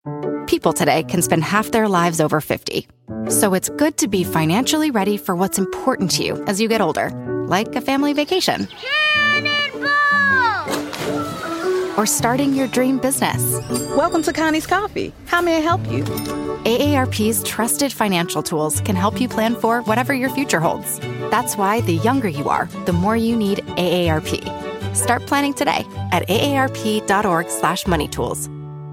People today can spend half their lives over 50. So it's good to be financially ready for what's important to you as you get older, like a family vacation. Or starting your dream business. Welcome to Connie's Coffee. How may I help you? AARP's trusted financial tools can help you plan for whatever your future holds. That's why the younger you are, the more you need AARP. Start planning today at aarp.org/moneytools.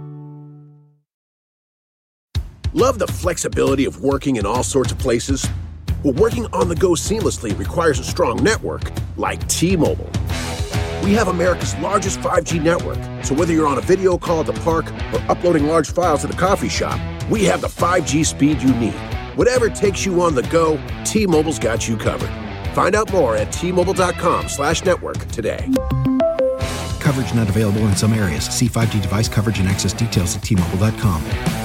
Love the flexibility of working in all sorts of places? Well, working on the go seamlessly requires a strong network like T-Mobile. We have America's largest 5G network, so whether you're on a video call at the park or uploading large files at the coffee shop, we have the 5G speed you need. Whatever takes you on the go, T-Mobile's got you covered. Find out more at T-Mobile.com/network today. Coverage not available in some areas. See 5G device coverage and access details at T-Mobile.com.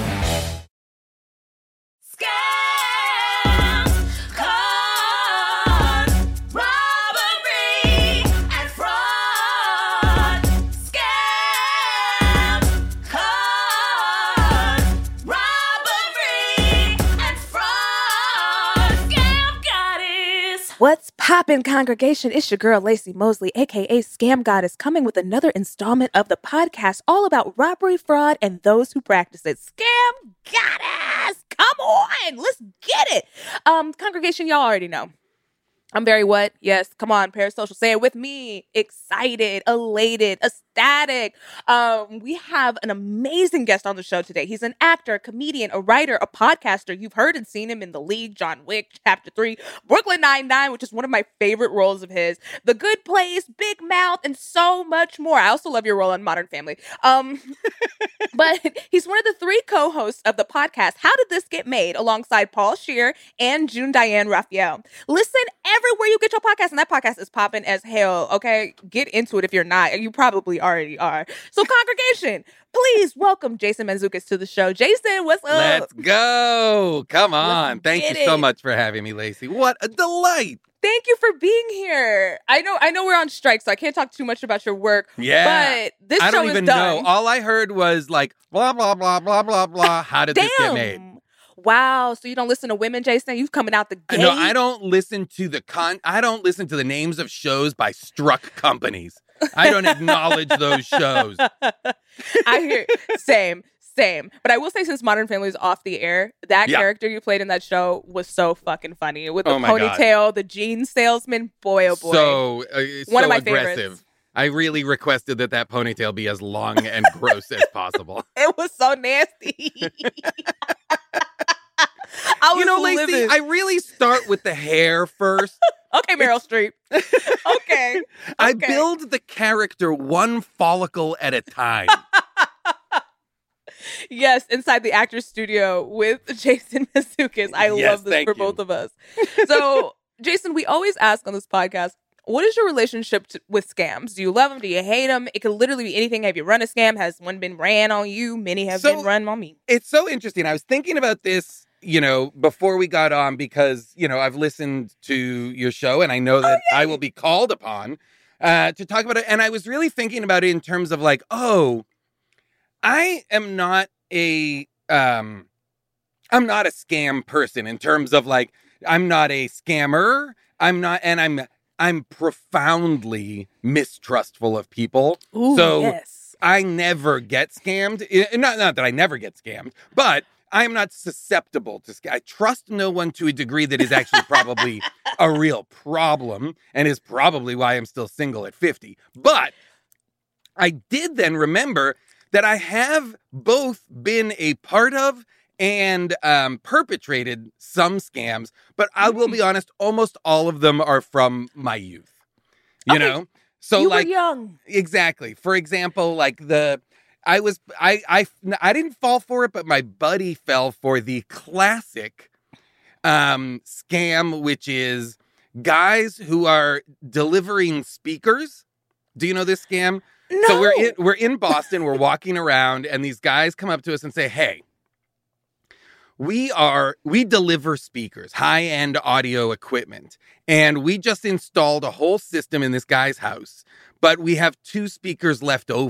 What's poppin', congregation? It's your girl, Lacey Mosley, a.k.a. Scam Goddess, coming with another installment of the podcast all about robbery, fraud, and those who practice it. Scam Goddess! Come on! Let's get it! Congregation, y'all already know. I'm very what? Yes, come on, parasocial. Say it with me. Excited, elated, ecstatic. We have an amazing guest on the show today. He's an actor, a comedian, a writer, a podcaster. You've heard and seen him in The League, John Wick, Chapter 3, Brooklyn Nine-Nine, which is one of my favorite roles of his, The Good Place, Big Mouth, and so much more. I also love your role on Modern Family. But he's one of the 3 co-hosts of the podcast, How Did This Get Made, alongside Paul Scheer and June Diane Raphael. Listen everywhere you get your podcast, and that podcast is popping as hell, okay? Get into it if you're not. You probably already are. So, congregation, please welcome Jason Mantzoukas to the show. Jason, what's up? Let's go. Come on. Thank you so much for having me, Lacey. What a delight. Thank you for being here. I know we're on strike, so I can't talk too much about your work. Yeah. But this show is done. I don't even know. All I heard was like, blah, blah, blah, blah, blah, blah. How did this get made? Wow, so you don't listen to women, Jason? You coming out the gate? No, I don't listen to the names of shows by struck companies. I don't acknowledge those shows. I hear same. But I will say, since Modern Family is off the air, that character you played in that show was so fucking funny. With the ponytail, the jeans salesman, boy oh boy. So one of my aggressive. Favorites. I really requested that ponytail be as long and gross as possible. It was so nasty. Lacey, I really start with the hair first. Okay, Meryl Streep. Okay. I build the character one follicle at a time. Yes, inside the actor's studio with Jason Mantzoukas. I love this for both of us. So, Jason, we always ask on this podcast, what is your relationship with scams? Do you love them? Do you hate them? It could literally be anything. Have you run a scam? Has one been ran on you? Many have been run on me. It's so interesting. I was thinking about this, before we got on because, I've listened to your show and I know that I will be called upon to talk about it. And I was really thinking about it in terms of like, I am not I'm not a scam person in terms of like, I'm not a scammer. I'm profoundly mistrustful of people. Ooh, so yes. I never get scammed. Not that I never get scammed, but I am not susceptible to scam. I trust no one to a degree that is actually probably a real problem and is probably why I'm still single at 50. But I did then remember that I have both been a part of and perpetrated some scams, but I will be honest, almost all of them are from my youth. You know? So you like were young. Exactly. For example, like I didn't fall for it, but my buddy fell for the classic scam, which is guys who are delivering speakers. Do you know this scam? No. So we're in Boston, we're walking around, and these guys come up to us and say, hey, we deliver speakers, high-end audio equipment, and we just installed a whole system in this guy's house, but we have 2 speakers left over.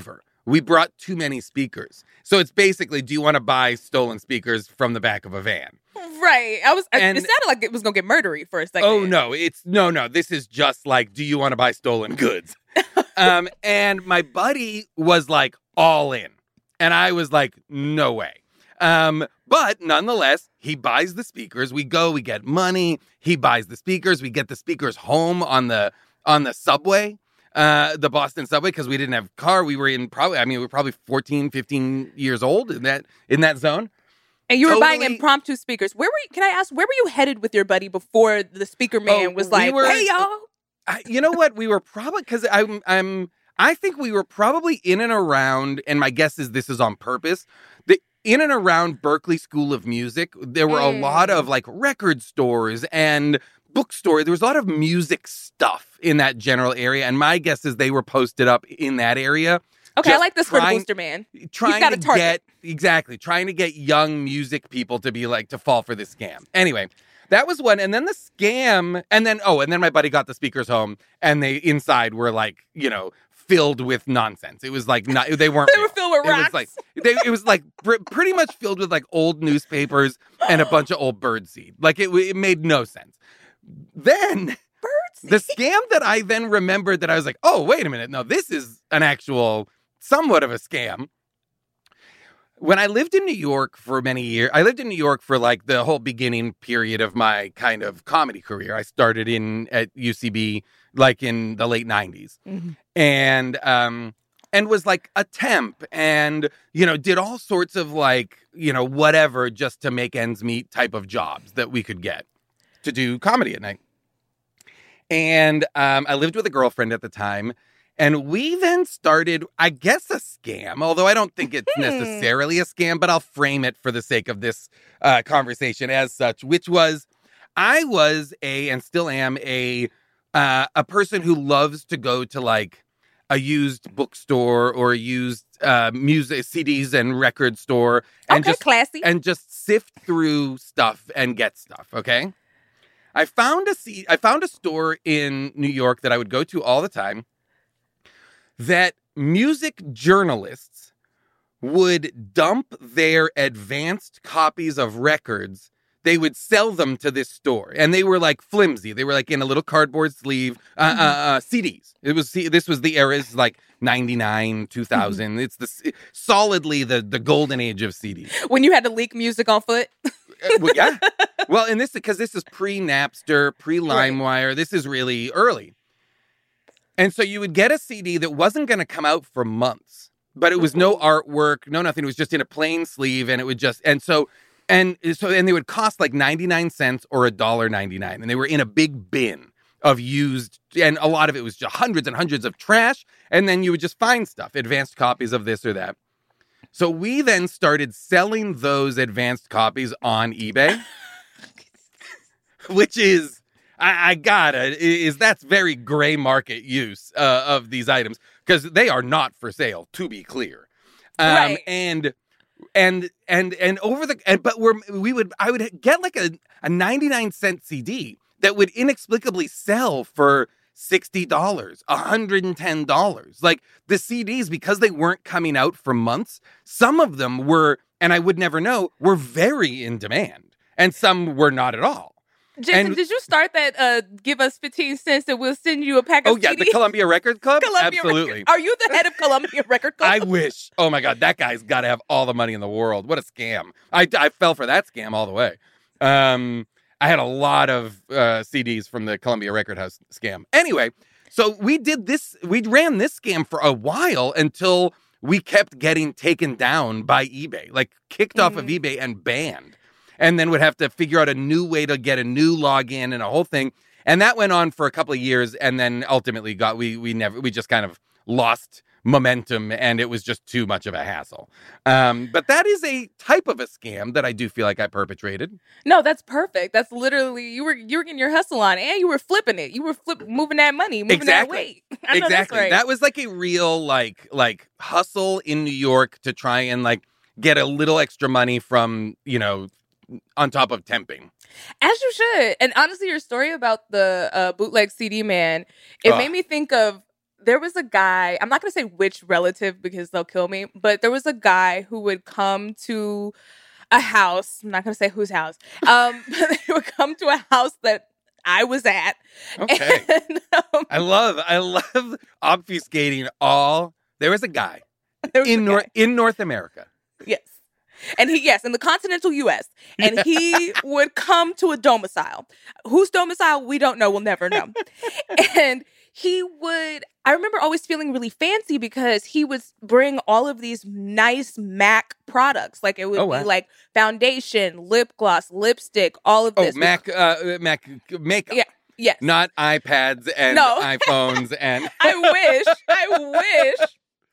we brought too many speakers. So it's basically, do you want to buy stolen speakers from the back of a van? Right. It sounded like it was going to get murdery for a second. Oh, no. No. This is just like, do you want to buy stolen goods? And my buddy was like all in. And I was like, no way. But nonetheless, he buys the speakers. We go, we get money. He buys the speakers. We get the speakers home on the subway, the Boston subway, because we didn't have a car. We were probably 14, 15 years old in that zone. And you were buying impromptu speakers. Where were you headed with your buddy before the speaker man was like, hey, y'all? You know what? We were probably, because I think we were probably in and around, and my guess is this is on purpose, in and around Berklee School of Music. There were a lot of like record stores and bookstores. There was a lot of music stuff in that general area. And my guess is they were posted up in that area. Okay, I like this for the booster man. Trying to get young music people to fall for this scam. Anyway, that was one. And then the scam, and then my buddy got the speakers home, and they inside were like, filled with nonsense. It was like they weren't. They were filled with rocks. It was like pretty much filled with like old newspapers and a bunch of old birdseed. Like it made no sense. Then the scam that I then remembered that I was like, oh, wait a minute. No, this is an actual somewhat of a scam. When I lived in New York for many years, I lived in New York for like the whole beginning period of my kind of comedy career. I started at UCB like in the late 90s. Mm-hmm. And was like a temp and, did all sorts of like, whatever just to make ends meet type of jobs that we could get to do comedy at night. And I lived with a girlfriend at the time. And we then started, I guess, a scam, although I don't think it's necessarily a scam, but I'll frame it for the sake of this conversation as such, which was I was and still am a person who loves to go to like a used bookstore or a used music CDs and record store and just sift through stuff and get stuff. Okay. I found a store in New York that I would go to all the time that music journalists would dump their advanced copies of records. They would sell them to this store, and they were like flimsy. They were like in a little cardboard sleeve CDs. This was the era, it's like 99, 2000. It's solidly the golden age of CDs. When you had to leak music on foot. Well, yeah. Well, and because this is pre-Napster, pre-LimeWire. Right. This is really early. And so you would get a CD that wasn't going to come out for months, but it was no artwork, no nothing. It was just in a plain sleeve, and it would just and they would cost like 99 cents or $1.99, and they were in a big bin of used, and a lot of it was just hundreds and hundreds of trash, and then you would just find stuff, advanced copies of this or that. So we then started selling those advanced copies on eBay, which is. That's very gray market use of these items because they are not for sale, to be clear. Right. I would get like a 99-cent CD that would inexplicably sell for $60, $110. Like the CDs, because they weren't coming out for months, some of them were, and I would never know, were very in demand, and some were not at all. Jason, did you start that give us 15 cents and we'll send you a pack of CDs? Oh, yeah, the Columbia Record Club? Absolutely. Are you the head of Columbia Record Club? I wish. Oh, my God, that guy's got to have all the money in the world. What a scam. I fell for that scam all the way. I had a lot of CDs from the Columbia Record House scam. Anyway, so we ran this scam for a while until we kept getting taken down by eBay, like kicked off of eBay and banned. And then would have to figure out a new way to get a new login and a whole thing. And that went on for a couple of years. And then ultimately we just kind of lost momentum, and it was just too much of a hassle. But that is a type of a scam that I do feel like I perpetrated. No, that's perfect. That's literally, you were getting your hustle on, and you were flipping it. You were moving that money, moving that weight. Exactly. Right. That was like a real like hustle in New York to try and like get a little extra money from, on top of temping. As you should. And honestly, your story about the bootleg CD man, it made me think of there was a guy, I'm not going to say which relative because they'll kill me, but there was a guy who would come to a house. I'm not going to say whose house. But they would come to a house that I was at. Okay. And, I love obfuscating all. There was a guy in North America. Yes. And in the continental U.S. And he would come to a domicile. Whose domicile, we don't know. We'll never know. And I remember always feeling really fancy because he would bring all of these nice MAC products. Like it would be like foundation, lip gloss, lipstick, all of this. MAC makeup. Yeah. Yes. Not iPads and iPhones and... I wish.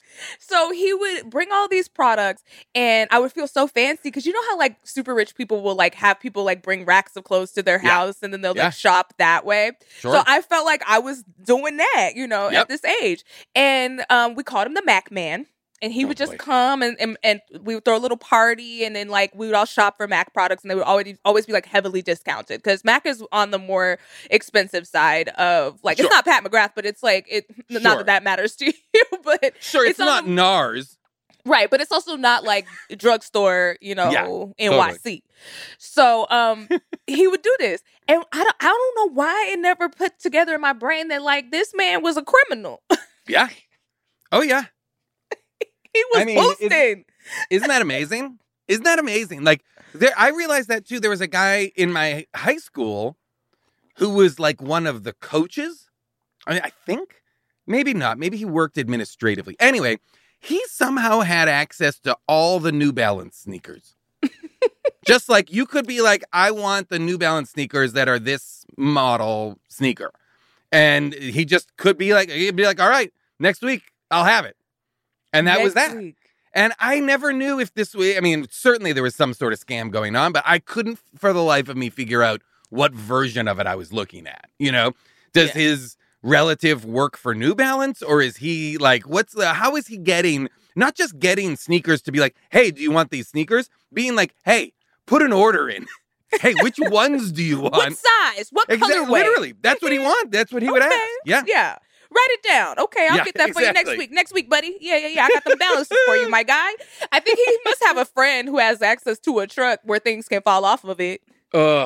So he would bring all these products and I would feel so fancy because you know how like super rich people will like have people like bring racks of clothes to their house and then they'll like shop that way. Sure. So I felt like I was doing that, at this age. And we called him the Mac Man. And he would just come and we would throw a little party and then like we would all shop for Mac products and they would always be like heavily discounted because Mac is on the more expensive side of like, it's not Pat McGrath, but it's like, not that matters to you, but. Sure, it's not NARS. Right, but it's also not like drugstore, NYC. So he would do this. And I don't know why it never put together in my brain that like this man was a criminal. Yeah. Oh, yeah. He was boosting. Isn't that amazing? Isn't that amazing? Like, I realized that too. There was a guy in my high school who was like one of the coaches. I think. Maybe not. Maybe he worked administratively. Anyway, he somehow had access to all the New Balance sneakers. Just like you could be like, I want the New Balance sneakers that are this model sneaker. And he just could be like, he'd be like, all right, next week I'll have it. And that was that. Week. And I never knew if this way, certainly there was some sort of scam going on, but I couldn't for the life of me figure out what version of it I was looking at. Does his relative work for New Balance or is he like, how is he getting, not just getting sneakers to be like, hey, do you want these sneakers? Being like, hey, put an order in. Hey, which ones do you want? What size? What colorway? Literally, that's what he wants. That's what he would ask. Yeah. Yeah. Write it down. Okay, I'll get that for you next week. Next week, buddy. Yeah. I got them balances for you, my guy. I think he must have a friend who has access to a truck where things can fall off of it. Scams!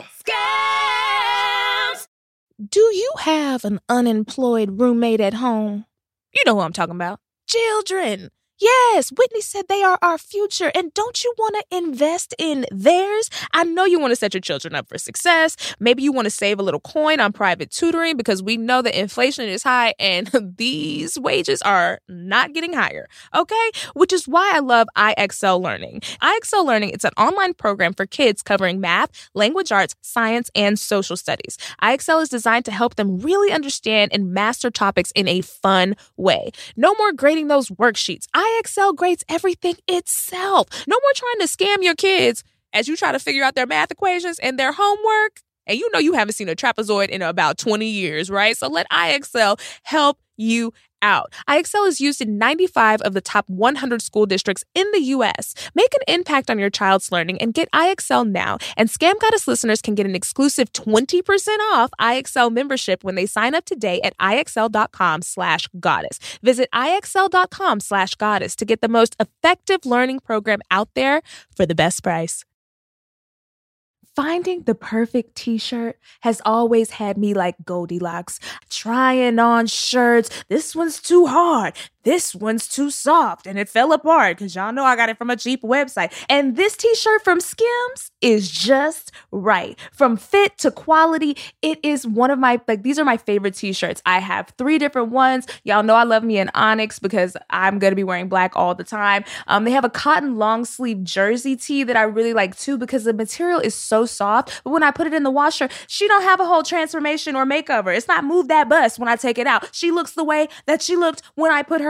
Do you have an unemployed roommate at home? You know who I'm talking about. Children. Yes, Whitney said they are our future. And don't you want to invest in theirs? I know you want to set your children up for success. Maybe you want to save a little coin on private tutoring because we know that inflation is high and these wages are not getting higher. Okay? Which is why I love IXL Learning. IXL Learning, it's an online program for kids covering math, language arts, science, and social studies. IXL is designed to help them really understand and master topics in a fun way. No more grading those worksheets. IXL grades everything itself. No more trying to scam your kids as you try to figure out their math equations and their homework. And you know you haven't seen a trapezoid in about 20 years, right? So let IXL help you out. IXL is used in 95 of the top 100 school districts in the U.S. Make an impact on your child's learning and get IXL now. And Scam Goddess listeners can get an exclusive 20% off IXL membership when they sign up today at IXL.com/goddess. Visit IXL.com/goddess to get the most effective learning program out there for the best price. Finding the perfect t-shirt has always had me like Goldilocks, trying on shirts. This one's too hard. This one's too soft. And it fell apart because y'all know I got it from a cheap website. And this t-shirt from Skims is just right. From fit to quality, it is one of my, these are my favorite t-shirts. I have 3 different ones. Y'all know I love me an Onyx because I'm going to be wearing black all the time. They have a cotton long sleeve jersey tee that I really like too because the material is so soft. But when I put it in the washer, she don't have a whole transformation or makeover. It's not move that bust when I take it out. She looks the way that she looked when I put her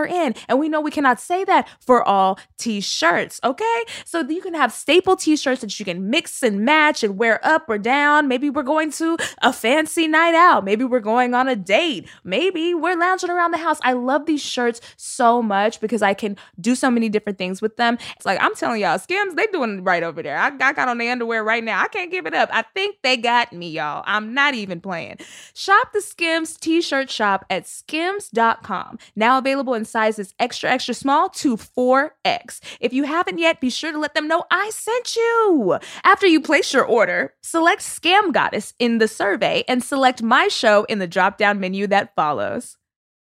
we're in. And we know we cannot say that for all t-shirts, okay? So you can have staple t-shirts that you can mix and match and wear up or down. Maybe we're going to a fancy night out. Maybe we're going on a date. Maybe we're lounging around the house. I love these shirts so much because I can do so many different things with them. It's like, I'm telling y'all, Skims, they doing it right over there. I got on the underwear right now. I can't give it up. I think they got me, y'all. I'm not even playing. Shop the Skims t-shirt shop at skims.com. Now available in sizes extra, extra small to 4X. If you haven't yet, be sure to let them know I sent you. After you place your order, select Scam Goddess in the survey and select my show in the drop-down menu that follows.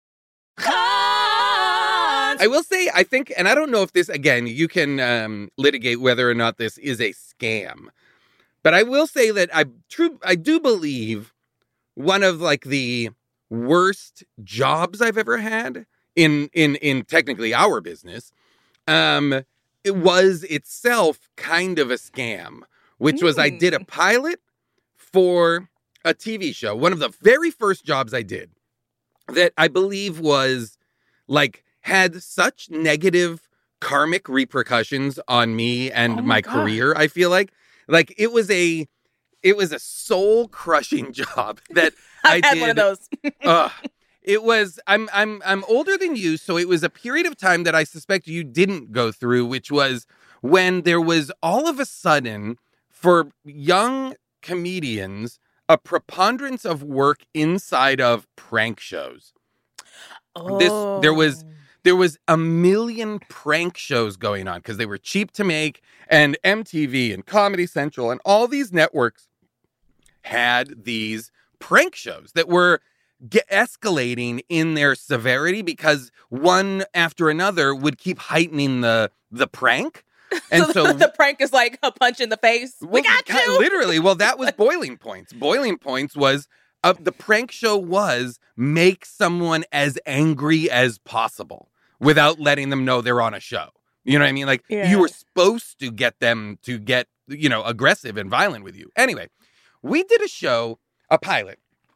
I will say, I think, and I don't know if this, again, you can litigate whether or not this is a scam, but I will say that I do believe one of like the worst jobs I've ever had in technically our business, it was itself kind of a scam, which was I did a pilot for a TV show. One of the very first jobs I did that I believe was like had such negative karmic repercussions on me and my career. I feel like it was a soul crushing job that I had did. one of those. It was, I'm older than you, so it was a period of time that I suspect you didn't go through, which was when there was all of a sudden for young comedians a preponderance of work inside of prank shows. There was a million prank shows going on because they were cheap to make, and MTV and Comedy Central and all these networks had these prank shows that were escalating in their severity because one after another would keep heightening the prank. And so the prank is like a punch in the face. We got you. Literally. Well, that was Boiling Points. Boiling Points was the prank show was make someone as angry as possible without letting them know they're on a show. You know what I mean? Like you were supposed to get them to get, aggressive and violent with you. Anyway, we did a show, a pilot.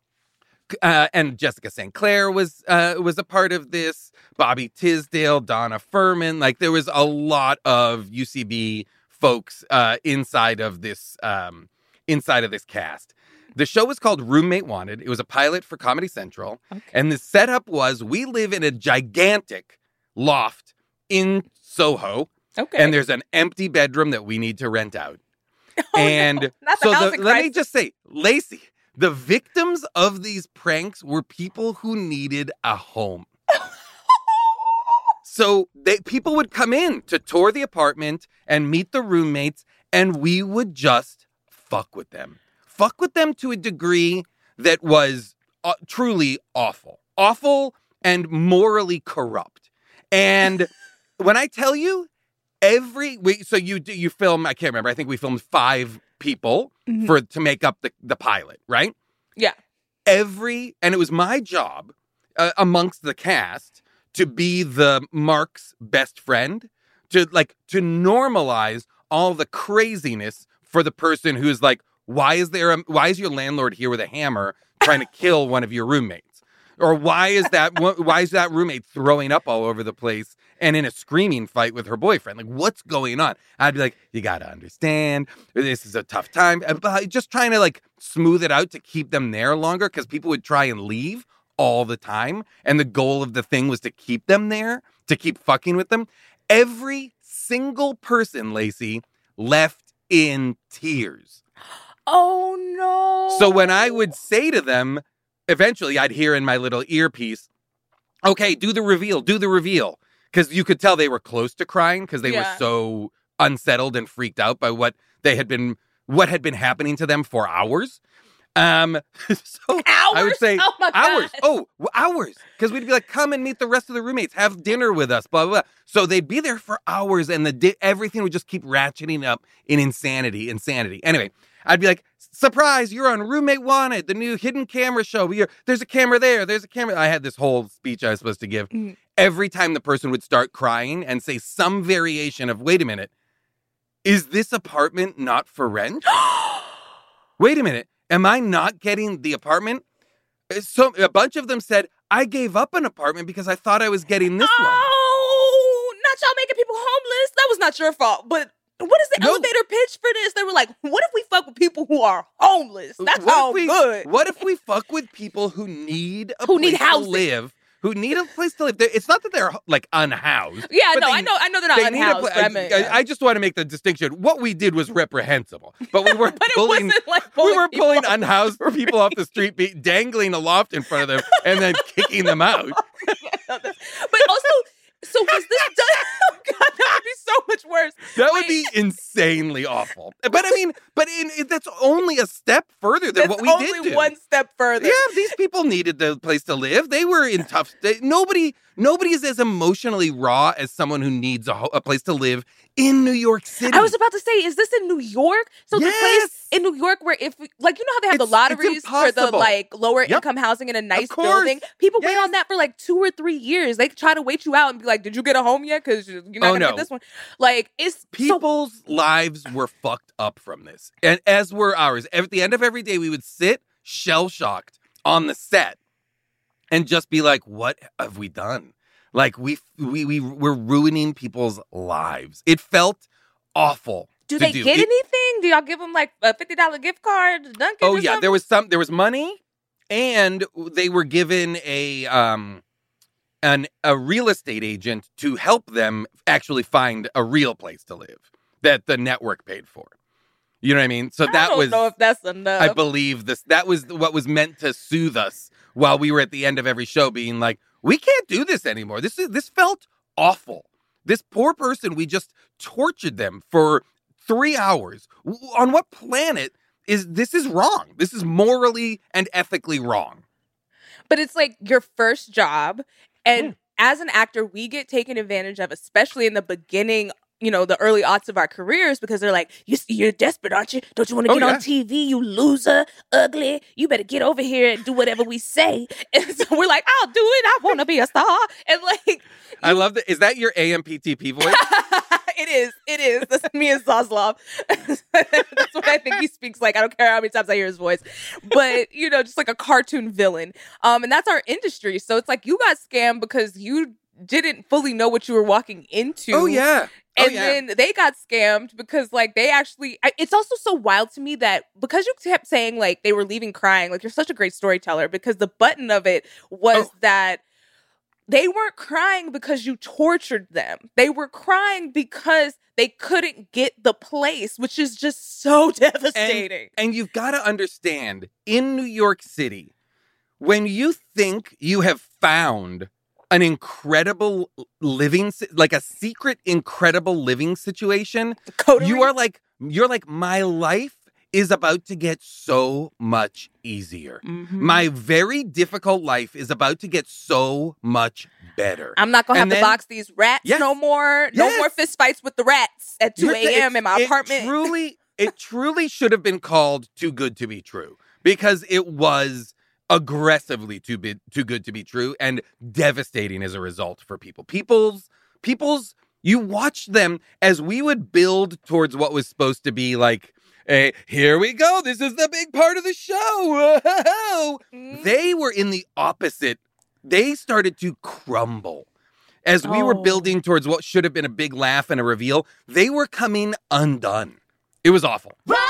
And Jessica St. Clair was a part of this. Bobby Tisdale, Donna Furman. Like there was a lot of UCB folks inside of this cast. The show was called Roommate Wanted. It was a pilot for Comedy Central. Okay. And the setup was we live in a gigantic loft in Soho. Okay. And there's an empty bedroom that we need to rent out. And so let me just say, Lacey, the victims of these pranks were people who needed a home. So people would come in to tour the apartment and meet the roommates, and we would just fuck with them. Fuck with them to a degree that was truly awful. Awful and morally corrupt. And when I tell you, so you film, I can't remember, I think we filmed 5 people to make up the pilot, right? Yeah. And it was my job amongst the cast to be the Mark's best friend, to normalize all the craziness for the person who's like, why is your landlord here with a hammer trying to kill one of your roommates? Or why is that roommate throwing up all over the place and in a screaming fight with her boyfriend? Like, what's going on? I'd be like, you got to understand, this is a tough time. But just trying to smooth it out to keep them there longer because people would try and leave all the time. And the goal of the thing was to keep them there, to keep fucking with them. Every single person, Lacey, left in tears. Oh, no. So when I would say to them, eventually I'd hear in my little earpiece, okay, do the reveal. Because you could tell they were close to crying because they were so unsettled and freaked out by what had been happening to them for hours. So hours? I would say oh my hours. God. Oh, hours. Because we'd be like, come and meet the rest of the roommates, have dinner with us, blah, blah, blah. So they'd be there for hours and everything would just keep ratcheting up in insanity. Anyway, I'd be like, surprise, you're on Roommate Wanted, the new hidden camera show. There's a camera there. There's a camera. I had this whole speech I was supposed to give. Every time the person would start crying and say some variation of, wait a minute, is this apartment not for rent? Wait a minute. Am I not getting the apartment? So a bunch of them said, I gave up an apartment because I thought I was getting this one. Oh, not y'all making people homeless. That was not your fault. But what is the elevator pitch for this? They were like, what if we fuck with people who are homeless? That's good. What if we fuck with people who need a Who place need housing. to live? Who need a place to live. It's not that they're like unhoused. Yeah, but no, I know they're not unhoused. I just want to make the distinction. What we did was reprehensible, but we weren't But it pulling. wasn't like We were people pulling off. unhoused people off the street, dangling a loft in front of them, and then kicking them out. But also, so was this done? Oh God, that would be so much worse. That would be insanely awful. But I mean, that's only a step further than what we did do. Only one step further. Yeah, these people needed the place to live. They were in tough state. Nobody is as emotionally raw as someone who needs a place to live in New York City. I was about to say, is this in New York? So the place Yes. in New York where if, like, you know how they have the It's lotteries for the, impossible. like, lower Yep. income housing in a nice course. building? People wait Yes. on that for, like, 2 or 3 years. They try to wait you out and be like, did you get a home yet? Because you're not going to get this one. Like, it's so... People's lives were fucked up from this. And as were ours. At the end of every day, we would sit shell-shocked on the set and just be like, what have we done? Like, we're ruining people's lives. It felt awful. Do they get anything? Do y'all give them, like, a $50 gift card to Dunkin' Oh, or yeah. something? There was money, and they were given a real estate agent to help them actually find a real place to live that the network paid for. You know what I mean? So I don't know if that's enough. I believe that was what was meant to soothe us while we were at the end of every show being like, we can't do this anymore. This felt awful. This poor person, we just tortured them for 3 hours. On what planet this is wrong? This is morally and ethically wrong. But it's like your first job. And as an actor, we get taken advantage of, especially in the beginning, you know, the early aughts of our careers, because they're like, you're desperate, aren't you? Don't you want to get on TV, you loser, ugly? You better get over here and do whatever we say. And so we're like, I'll do it. I want to be a star. And like... I love that. Is that your AMPTP voice? It is. That's me and Zaslav. That's what I think he speaks like. I don't care how many times I hear his voice. But, you know, just like a cartoon villain. And that's our industry. So it's like you got scammed because you didn't fully know what you were walking into. Oh, yeah. And then they got scammed because, like, they actually... it's also so wild to me that because you kept saying, like, they were leaving crying, like, you're such a great storyteller, because the button of it was that they weren't crying because you tortured them. They were crying because they couldn't get the place, which is just so devastating. And you've got to understand, in New York City, when you think you have found an incredible living, like a secret, incredible living situation, you're like, my life is about to get so much easier. Mm-hmm. My very difficult life is about to get so much better. I'm not going to have to box these rats no more. No more fist fights with the rats at 2 a.m. in my apartment. It truly should have been called Too Good to Be True, because it was aggressively too good to be true and devastating as a result for people. People's, you watched them as we would build towards what was supposed to be like, here we go. This is the big part of the show. Mm-hmm. They were in the opposite. They started to crumble. As we were building towards what should have been a big laugh and a reveal, they were coming undone. It was awful.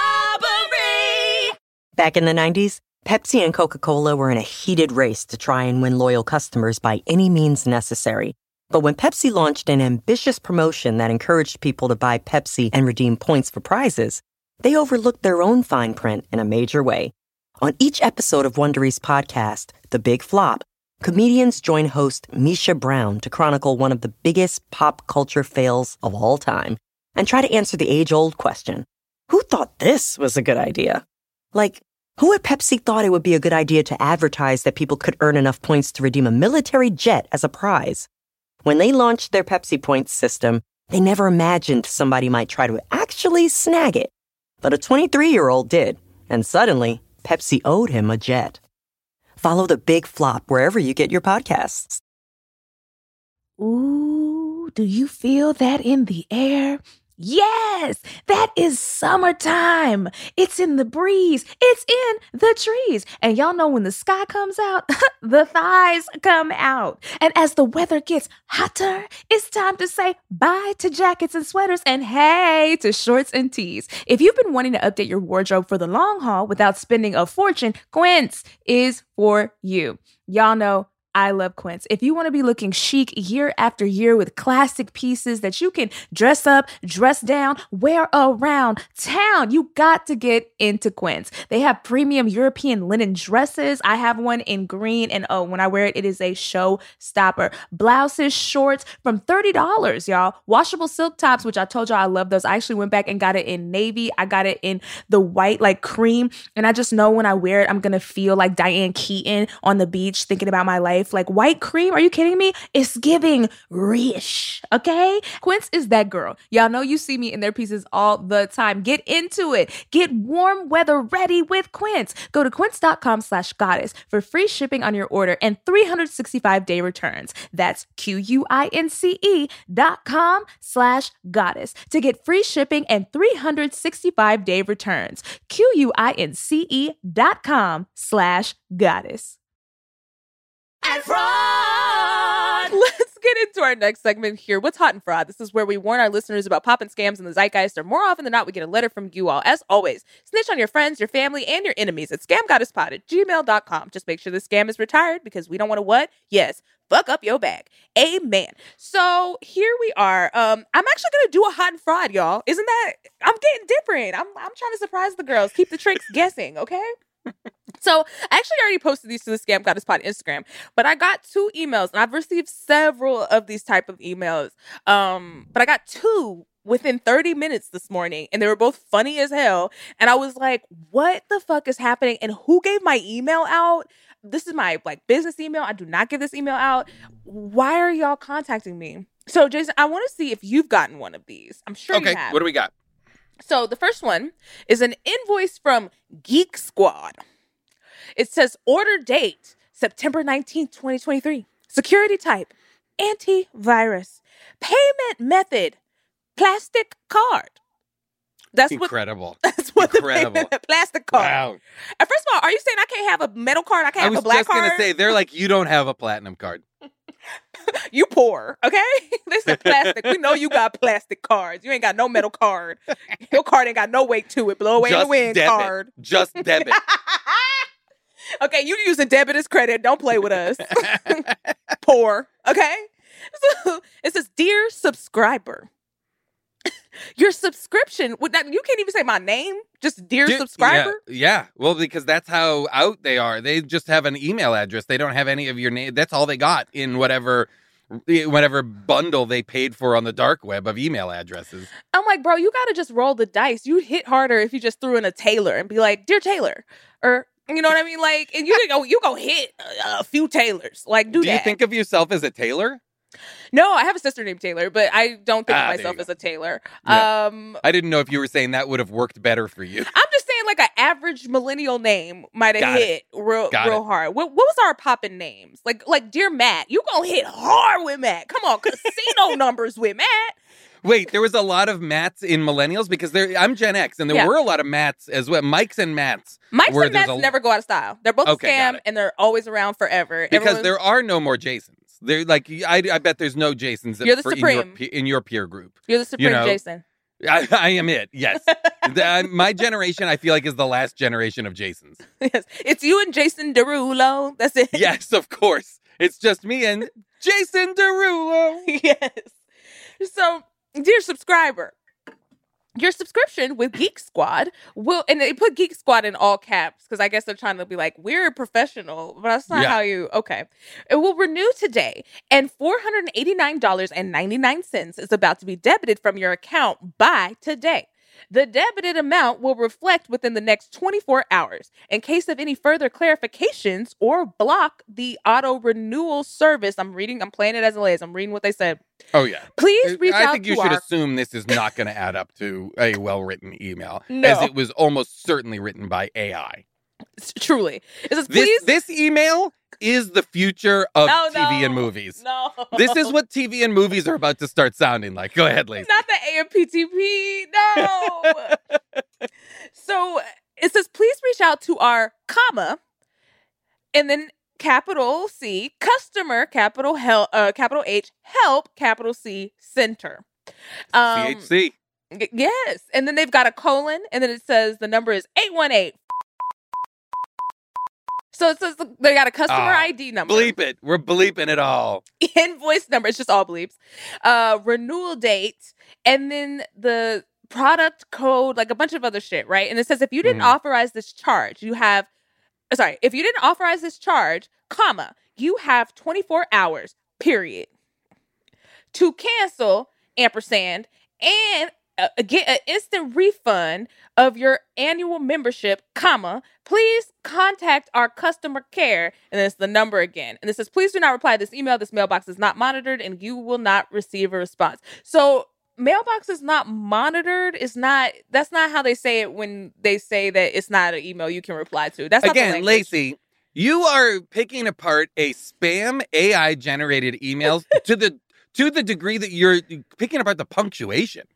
Robbery! Back in the 90s, Pepsi and Coca-Cola were in a heated race to try and win loyal customers by any means necessary. But when Pepsi launched an ambitious promotion that encouraged people to buy Pepsi and redeem points for prizes, they overlooked their own fine print in a major way. On each episode of Wondery's podcast, The Big Flop, comedians join host Misha Brown to chronicle one of the biggest pop culture fails of all time and try to answer the age-old question, who thought this was a good idea? Like, who at Pepsi thought it would be a good idea to advertise that people could earn enough points to redeem a military jet as a prize? When they launched their Pepsi Points system, they never imagined somebody might try to actually snag it. But a 23-year-old did, and suddenly, Pepsi owed him a jet. Follow The Big Flop wherever you get your podcasts. Ooh, do you feel that in the air? Yes, that is summertime. It's in the breeze. It's in the trees. And y'all know when the sky comes out, the thighs come out. And as the weather gets hotter, it's time to say bye to jackets and sweaters and hey to shorts and tees. If you've been wanting to update your wardrobe for the long haul without spending a fortune, Quince is for you. Y'all know I love Quince. If you want to be looking chic year after year with classic pieces that you can dress up, dress down, wear around town, you got to get into Quince. They have premium European linen dresses. I have one in green, and oh, when I wear it, it is a showstopper. Blouses, shorts from $30, y'all. Washable silk tops, which I told y'all I love those. I actually went back and got it in navy. I got it in the white, like cream, and I just know when I wear it, I'm going to feel like Diane Keaton on the beach thinking about my life. Like white cream, are you kidding me? It's giving rich, okay? Quince is that girl. Y'all know you see me in their pieces all the time. Get into it. Get warm weather ready with Quince. Go to quince.com/goddess for free shipping on your order and 365-day returns. That's QUINCE.com/goddess to get free shipping and 365-day returns. QUINCE.com/goddess. And fraud. Let's get into our next segment here. What's hot and fraud? This is where we warn our listeners about popping scams in the zeitgeist, or more often than not, we get a letter from you all. As always, snitch on your friends, your family, and your enemies at scamgoddesspod@gmail.com. Just make sure the scam is retired because we don't want to what? Yes, fuck up your bag. Amen. So here we are. I'm actually going to do a hot and fraud, y'all. Isn't that? I'm getting different. I'm trying to surprise the girls. Keep the tricks guessing, okay? So I actually already posted these to the Scam Goddess Pod Instagram, but I got 2 emails, and I've received several of these type of emails. But I got 2 within 30 minutes this morning, and they were both funny as hell. And I was like, what the fuck is happening? And who gave my email out? This is my business email. I do not give this email out. Why are y'all contacting me? So Jason, I want to see if you've gotten one of these. I'm sure you have. Okay, what do we got? So the first one is an invoice from Geek Squad. It says order date September 19th, 2023. Security type antivirus. Payment method plastic card. That's incredible. That's what incredible. The plastic card. Wow. And first of all, are you saying I can't have a metal card? I can't have a black card? I was just going to say, they're like, you don't have a platinum card. You poor, okay? They said plastic. We know you got plastic cards. You ain't got no metal card. Your card ain't got no weight to it. Blow away in the wind debit. Card. Just debit. Okay, you using debit as credit. Don't play with us. Poor, okay? So it says, dear subscriber, your subscription, you can't even say my name, just dear subscriber? Yeah, well, because that's how out they are. They just have an email address. They don't have any of your name. That's all they got in whatever bundle they paid for on the dark web of email addresses. I'm like, bro, you got to just roll the dice. You'd hit harder if you just threw in a Taylor and be like, dear Taylor, or... You know what I mean? Like, and you go hit a few Taylors. Like, do that. Do you think of yourself as a tailor? No, I have a sister named Taylor, but I don't think of myself as a tailor. Yeah. I didn't know if you were saying that would have worked better for you. I'm just saying, like, an average millennial name might have hit real hard. What was our poppin' names? Like dear Matt, you gonna hit hard with Matt. Come on, casino numbers with Matt. Wait, there was a lot of Matts in millennials because I'm Gen X, and there were a lot of Matts as well. Mikes and Matts. Mikes and Matts never go out of style. They're both a scam, and they're always around forever. Because there are no more Jasons. They're like, I bet there's no Jasons You're the supreme. in your peer group. You're the supreme Jason. I am it, yes. My generation, I feel like, is the last generation of Jasons. Yes, it's you and Jason Derulo. That's it. Yes, of course. It's just me and Jason Derulo. Yes. So... Dear subscriber, your subscription with Geek Squad will, and they put Geek Squad in all caps because I guess they're trying to be like, we're professional, but that's not how you, okay. It will renew today, and $489.99 is about to be debited from your account by today. The debited amount will reflect within the next 24 hours. In case of any further clarifications or block the auto renewal service, I'm playing it as it is. I'm reading what they said. Oh, yeah. Please reach out to I think you should assume this is not going to add up to a well-written email, No. as it was almost certainly written by AI. Truly. It says, This email is the future of No, TV and movies. No. This is what TV and movies are about to start sounding like. Go ahead, Lacey. Not the AMPTP. No. So it says, please reach out to our comma and then capital C, customer, capital H, help, capital C, center. CHC. Yes. And then they've got a colon, and then it says the number is 818. So it says they got a customer ID number. Bleep it. We're bleeping it all. Invoice number. It's just all bleeps. Renewal date. And then the product code, like a bunch of other shit, right? And it says if you didn't authorize this charge, if you didn't authorize this charge, comma, you have 24 hours, period, to cancel, ampersand, and get an instant refund of your annual membership, comma, please contact our customer care. And then it's the number again. And it says, please do not reply to this email. This mailbox is not monitored and you will not receive a response. So mailbox is not monitored. That's not how they say it when they say that it's not an email you can reply to. That's not again, Lacey, you are picking apart a spam AI generated emails to the degree that you're picking apart the punctuation.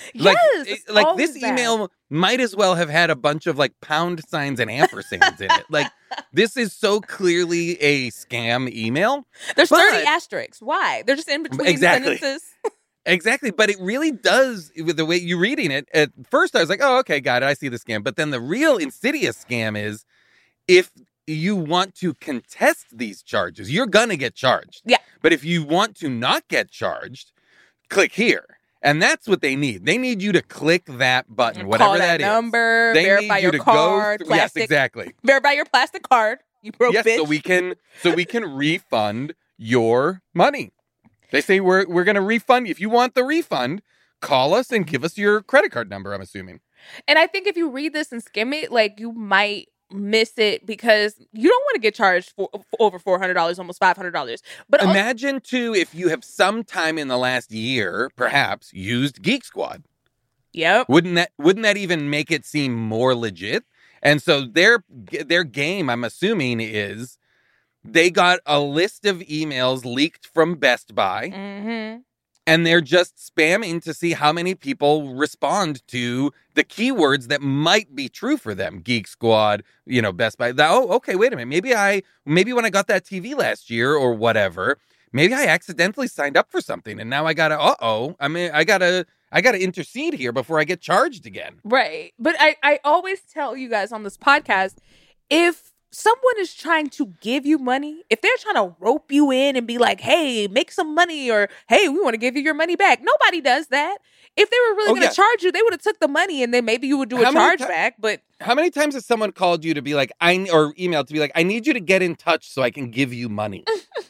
Yes, like this email might as well have had a bunch of like pound signs and ampersands in it. Like this is so clearly a scam email. There's 30 asterisks. Why? They're just in between sentences. Exactly. But it really does, with the way you're reading it, at first I was like, oh, okay, got it. I see the scam. But then the real insidious scam is if you want to contest these charges, you're going to get charged. Yeah. But if you want to not get charged, click here. And that's what they need. They need you to click that button, whatever that is. Number, verify your card, plastic. Yes, exactly. Verify your plastic card. You broke bitch. so we can refund your money. They say we're going to refund. If you want the refund, call us and give us your credit card number, I'm assuming. And I think if you read this and skim it, like you might miss it because you don't want to get charged for over $400, almost $500. But imagine too if you have sometime in the last year, perhaps, used Geek Squad. Yep. Wouldn't that even make it seem more legit? And so their game, I'm assuming, is they got a list of emails leaked from Best Buy. Mm-hmm. And they're just spamming to see how many people respond to the keywords that might be true for them. Geek Squad, Best Buy. Oh, okay, wait a minute. Maybe when I got that TV last year or whatever, maybe I accidentally signed up for something and now I gotta, I gotta intercede here before I get charged again. Right. But I always tell you guys on this podcast, if someone is trying to give you money, if they're trying to rope you in and be like, hey, make some money, or hey, we want to give you your money back. Nobody does that. If they were really going to charge you, they would have took the money and then maybe you would do a chargeback. But how many times has someone called you to be like, or emailed to be like, I need you to get in touch so I can give you money?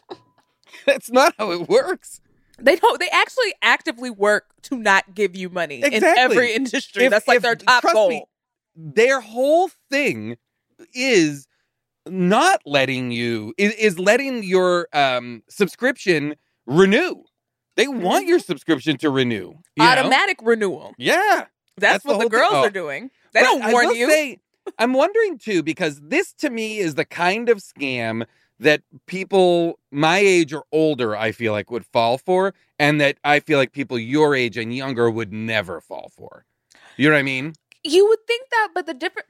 That's not how it works. They don't. They actually actively work to not give you money in every industry. That's like their top goal. Me, their whole thing is not letting you is letting your subscription renew. They want your subscription to renew. Automatic renewal. Yeah. That's what the girls are doing. They don't warn you. I'm wondering too, because this to me is the kind of scam that people my age or older, I feel like, would fall for, and that I feel like people your age and younger would never fall for. You know what I mean? You would think that, but the different,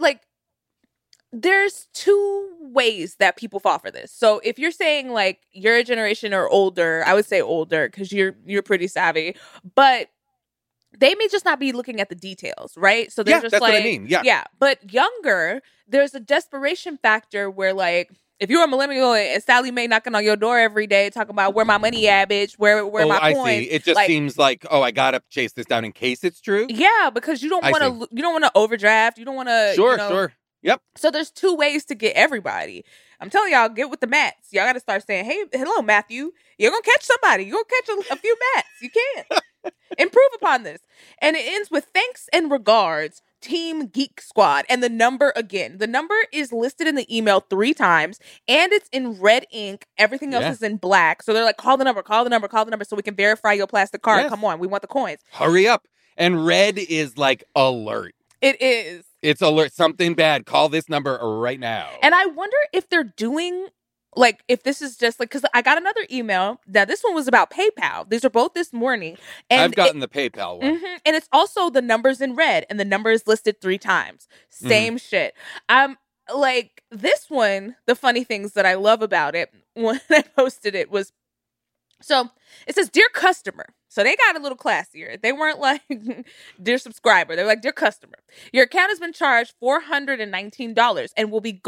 there's two ways that people fall for this. So if you're saying like your generation or older, I would say older because you're pretty savvy, but they may just not be looking at the details, right? So they're just that's like, what I mean. Yeah. But younger, there's a desperation factor where like, if you're a millennial and Sally Mae knocking on your door every day talking about where my money at, bitch, where my coins. See. It just seems like, I gotta chase this down in case it's true. Yeah, because you don't want to overdraft. You don't want to. Sure. Yep. So there's two ways to get everybody. I'm telling y'all, get with the mats. Y'all got to start saying, hey, hello, Matthew. You're going to catch somebody. You're going to catch a few mats. You can. Improve upon this. And it ends with thanks and regards, Team Geek Squad. And the number again. The number is listed in the email 3 times. And it's in red ink. Everything else is in black. So they're like, call the number so we can verify your plastic card. Yes. Come on. We want the coins. Hurry up. And red is like alert. It is. It's alert. Something bad. Call this number right now. And I wonder if they're doing like if this is just like, because I got another email. Now this one was about PayPal. These are both this morning. And I've gotten the PayPal one. And it's also the numbers in red, and the number is listed 3 times. Same shit. Like this one, the funny things that I love about it when I posted it was, so it says, "Dear customer." So they got a little classier. They weren't like, "Dear subscriber." They were like, "Dear customer, your account has been charged $419 and will be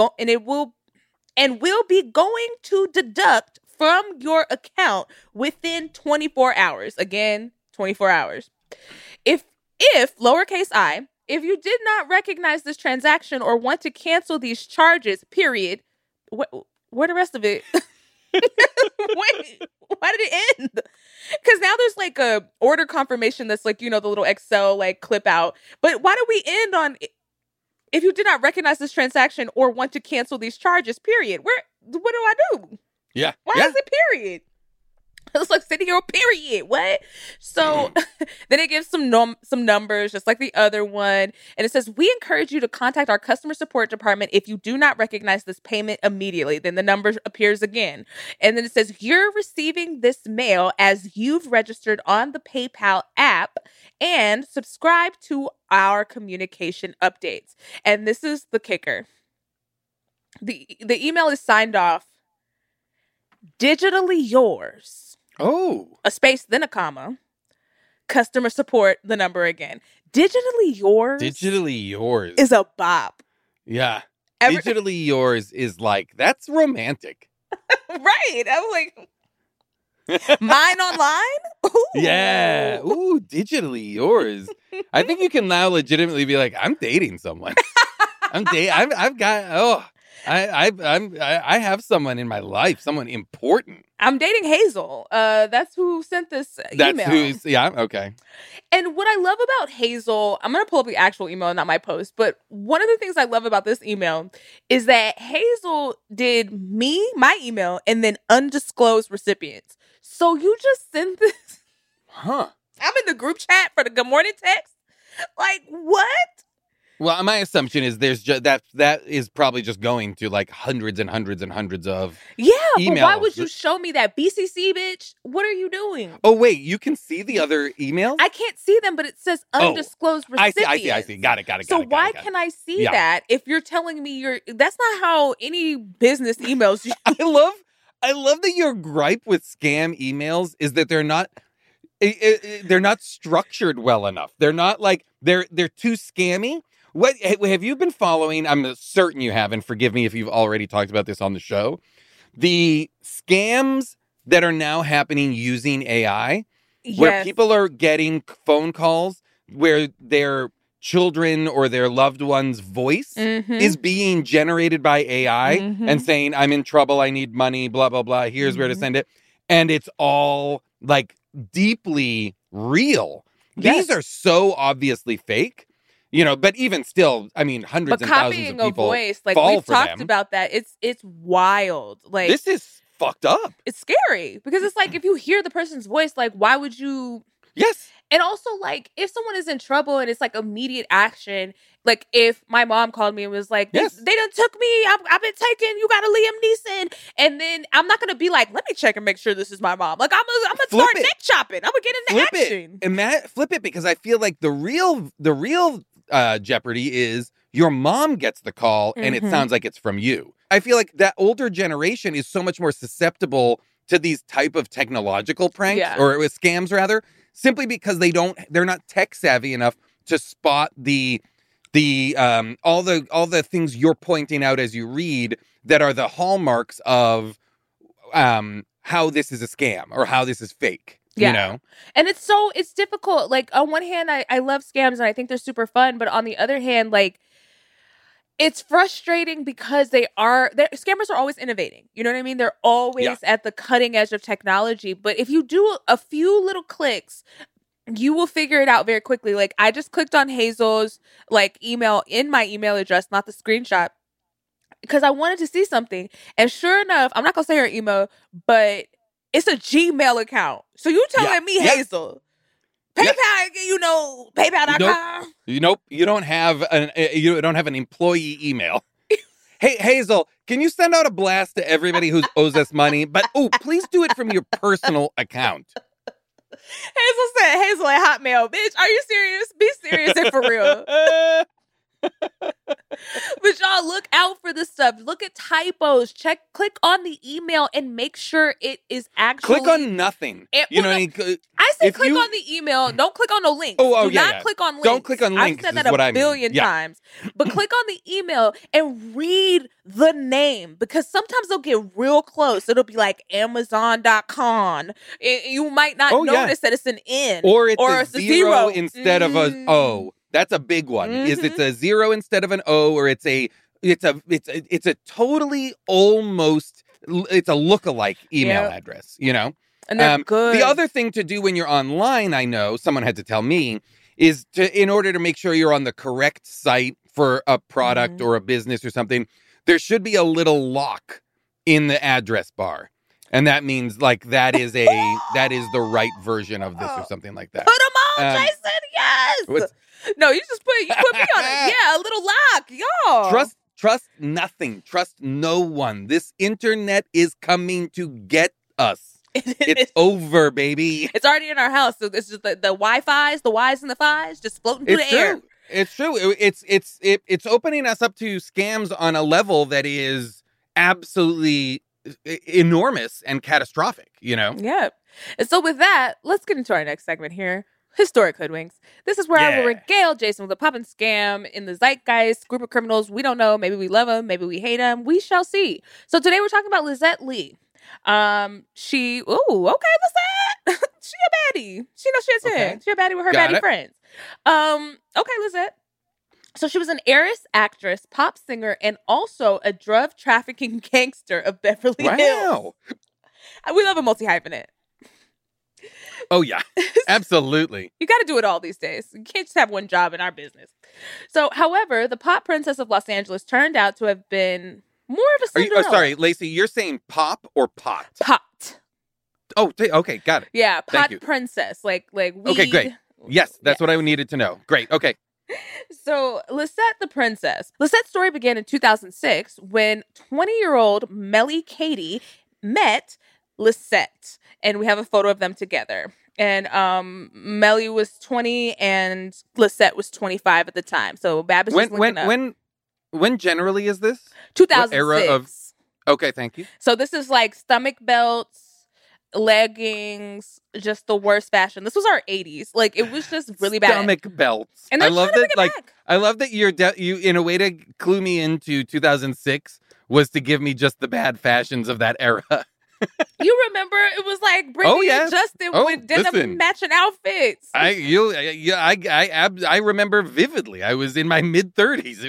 going to deduct from your account within 24 hours. Again, 24 hours. If lowercase I, if you did not recognize this transaction or want to cancel these charges, period. Where the rest of it? Wait, why did it end? Because now there's like a order confirmation that's like, the little Excel like clip out. But why do we end on, if you did not recognize this transaction or want to cancel these charges, period? What do I do? Yeah. Why is it period? It's like sitting here, period. What? So then it gives some numbers, just like the other one. And it says, "We encourage you to contact our customer support department if you do not recognize this payment immediately." Then the number appears again. And then it says, "You're receiving this mail as you've registered on the PayPal app and subscribe to our communication updates." And this is the kicker. The email is signed off, "Digitally yours." Oh. A space, then a comma. Customer support, the number again. Digitally yours. Digitally yours. Is a bop. Yeah. Digitally yours is like, that's romantic. Right. I'm like, mine online? Ooh. Yeah. Ooh, digitally yours. I think you can now legitimately be like, I'm dating someone. I have someone in my life, someone important. I'm dating Hazel. That's who sent this email. Okay. And what I love about Hazel, I'm going to pull up the actual email, not my post, but one of the things I love about this email is that Hazel did my email, and then undisclosed recipients. So you just sent this. Huh. I'm in the group chat for the good morning text. Like, what? Well, my assumption is there's that is probably just going to like hundreds and hundreds and hundreds of emails. But why would you show me that? BCC, bitch? What are you doing? Oh, wait, you can see the other emails? I can't see them, but it says undisclosed recipients. I see. Got it. So why can I see that if you're telling me that's not how any business emails you. I love that your gripe with scam emails is that they're not structured well enough. They're not like, they're too scammy. What have you been following? I'm certain you have, and forgive me if you've already talked about this on the show. The scams that are now happening using AI, where people are getting phone calls where their children or their loved one's voice is being generated by AI and saying, "I'm in trouble, I need money, blah, blah, blah, here's where to send it." And it's all like deeply real. These are so obviously fake. But even still, I mean, hundreds and thousands of people copying a voice, like fall we've for talked them. about that. It's wild. Like, this is fucked up. It's scary because it's like, if you hear the person's voice, like, why would you? Yes. And also, like, if someone is in trouble and it's like immediate action, like if my mom called me and was like, they done took me, I've been taken, you got a Liam Neeson. And then I'm not going to be like, let me check and make sure this is my mom. Like, I'm going to start neck chopping. I'm going to get into action. Flip it, because I feel like the real jeopardy is your mom gets the call and it sounds like it's from you. I feel like that older generation is so much more susceptible to these type of technological pranks or scams rather, simply because they're not tech savvy enough to spot all the things you're pointing out as you read that are the hallmarks of how this is a scam or how this is fake. Yeah. And it's difficult. Like, on one hand, I love scams and I think they're super fun. But on the other hand, like, it's frustrating because scammers are always innovating. You know what I mean? They're always at the cutting edge of technology. But if you do a few little clicks, you will figure it out very quickly. Like, I just clicked on Hazel's like email in my email address, not the screenshot, because I wanted to see something. And sure enough, I'm not going to say her email, but it's a Gmail account. So you telling me, Hazel, PayPal, PayPal.com? Nope. You don't have an employee email. Hey, Hazel, can you send out a blast to everybody who owes us money? But, please do it from your personal account. Hazel said, Hazel at Hotmail. Bitch, are you serious? Be serious and for real. But y'all, look out for this stuff. Look at typos. Click on the email and make sure it is actually. Click on nothing. You know what I mean? I say click on the email. Don't click on no links. Do not click on links. Don't click on links. I've said that a billion times. But click on the email and read the name, because sometimes they'll get real close. It'll be like Amazon.com. You might not notice that it's an N. Or it's a zero instead of an O. That's a big one. Is it's a zero instead of an O, or it's a totally almost, it's a lookalike email address, you know? And they're good. The other thing to do when you're online, I know, someone had to tell me, is in order to make sure you're on the correct site for a product or a business or something, there should be a little lock in the address bar. And that means like that is the right version of this or something like that. Put them on, Jason. Yes. No, you put me on it. Yeah, a little lock, y'all. Trust nothing. Trust no one. This internet is coming to get us. It's over, baby. It's already in our house. So it's just the Wi-Fi's, the Y's and the Fi's just floating through the air. It's true. It's opening us up to scams on a level that is absolutely enormous and catastrophic, you know? Yeah. And so with that, let's get into our next segment here. Historic Hoodwinks. This is where I will regale Jason with a poppin' scam in the zeitgeist, group of criminals we don't know. Maybe we love them. Maybe we hate them. We shall see. So today we're talking about Lizette Lee. Okay, Lizette. She a baddie. She knows she's in. She a baddie with her baddie friends. Okay, Lizette. So she was an heiress, actress, pop singer, and also a drug trafficking gangster of Beverly Hills. We love a multi-hyphenate. Oh, yeah. Absolutely. You got to do it all these days. You can't just have one job in our business. So, however, the pop princess of Los Angeles turned out to have been more of a Cinderella. Sorry, Lacey, you're saying pop or pot? Pot. Oh, okay. Got it. Yeah, pot princess. Like weed. Okay, great. Yes, that's what I needed to know. Great. Okay. So, Lisette the princess. Lisette's story began in 2006 when 20-year-old Melly Katie met Lisette, and we have a photo of them together. And Melly was 20 and Lisette was 25 at the time. So Babbitt was looking up. When generally is this? 2006. What era of? Okay, thank you. So this is like stomach belts, leggings, just the worst fashion. This was our 80s. Like it was just really bad. Stomach belts. And I love that. I love that you in a way to clue me into 2006 was to give me just the bad fashions of that era. You remember it was like Britney and Justin with denim matching outfits. I remember vividly. I was in my mid-30s.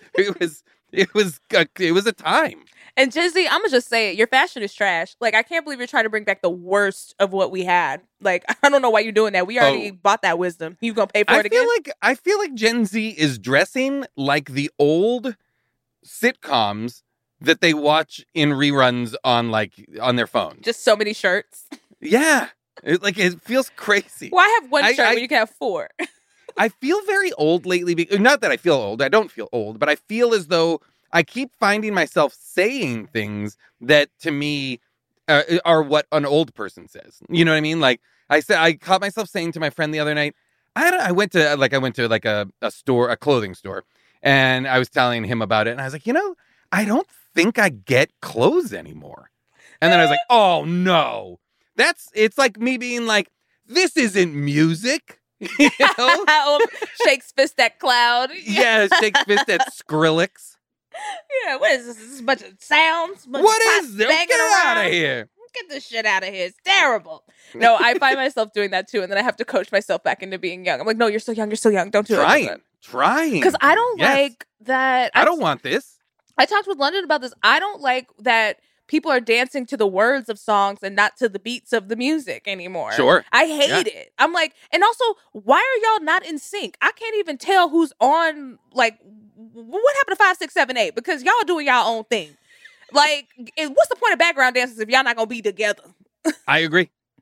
It was a time. And Jizzy, I'm gonna just say it. Your fashion is trash. Like I can't believe you're trying to bring back the worst of what we had. Like I don't know why you're doing that. We already bought that wisdom. You gonna pay for it again? I feel like Gen Z is dressing like the old sitcoms that they watch in reruns on their phone. Just so many shirts. Yeah. It feels crazy. Well, I have one shirt when you can have four. I feel very old lately. Not that I feel old. I don't feel old. But I feel as though I keep finding myself saying things that to me are what an old person says. You know what I mean? Like I caught myself saying to my friend the other night, I went to a store, a clothing store, and I was telling him about it. And I was like, I don't think I get clothes anymore. And then I was like, oh no, it's like me being like, this isn't music. You know? Shakes fist at cloud. Yeah, shakes fist at Skrillex. Yeah, what is this? This is a bunch of sounds. What is this? Get out of here. Get this shit out of here. It's terrible. No, I find myself doing that too. And then I have to coach myself back into being young. I'm like, no, you're still young. You're still young. Don't do it. Trying. Because I don't like that. I don't want this. I talked with London about this. I don't like that people are dancing to the words of songs and not to the beats of the music anymore. Sure. I hate it. I'm like, and also, why are y'all not in sync? I can't even tell who's on, like, what happened to 5, 6, 7, 8? Because y'all doing y'all own thing. Like, what's the point of background dancers if y'all not going to be together? I agree.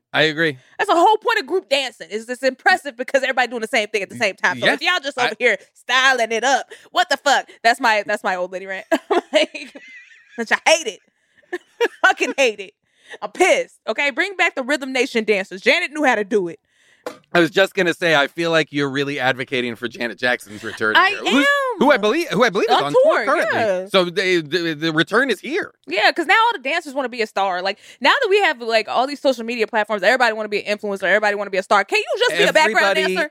I agree. That's the whole point of group dancing. Is it's impressive because everybody doing the same thing at the same time. So Yes, if y'all just over here styling it up, what the fuck? That's my old lady rant. Like, which I hate it. Fucking hate it. I'm pissed. Okay, bring back the Rhythm Nation dancers. Janet knew how to do it. I was just gonna say, I feel like you're really advocating for Janet Jackson's return. I here. am. Who I believe is on tour currently. Yeah. So the return is here. Yeah, because now all the dancers want to be a star. Like, now that we have like all these social media platforms, everybody want to be an influencer. Everybody want to be a star. Can you just be a background dancer?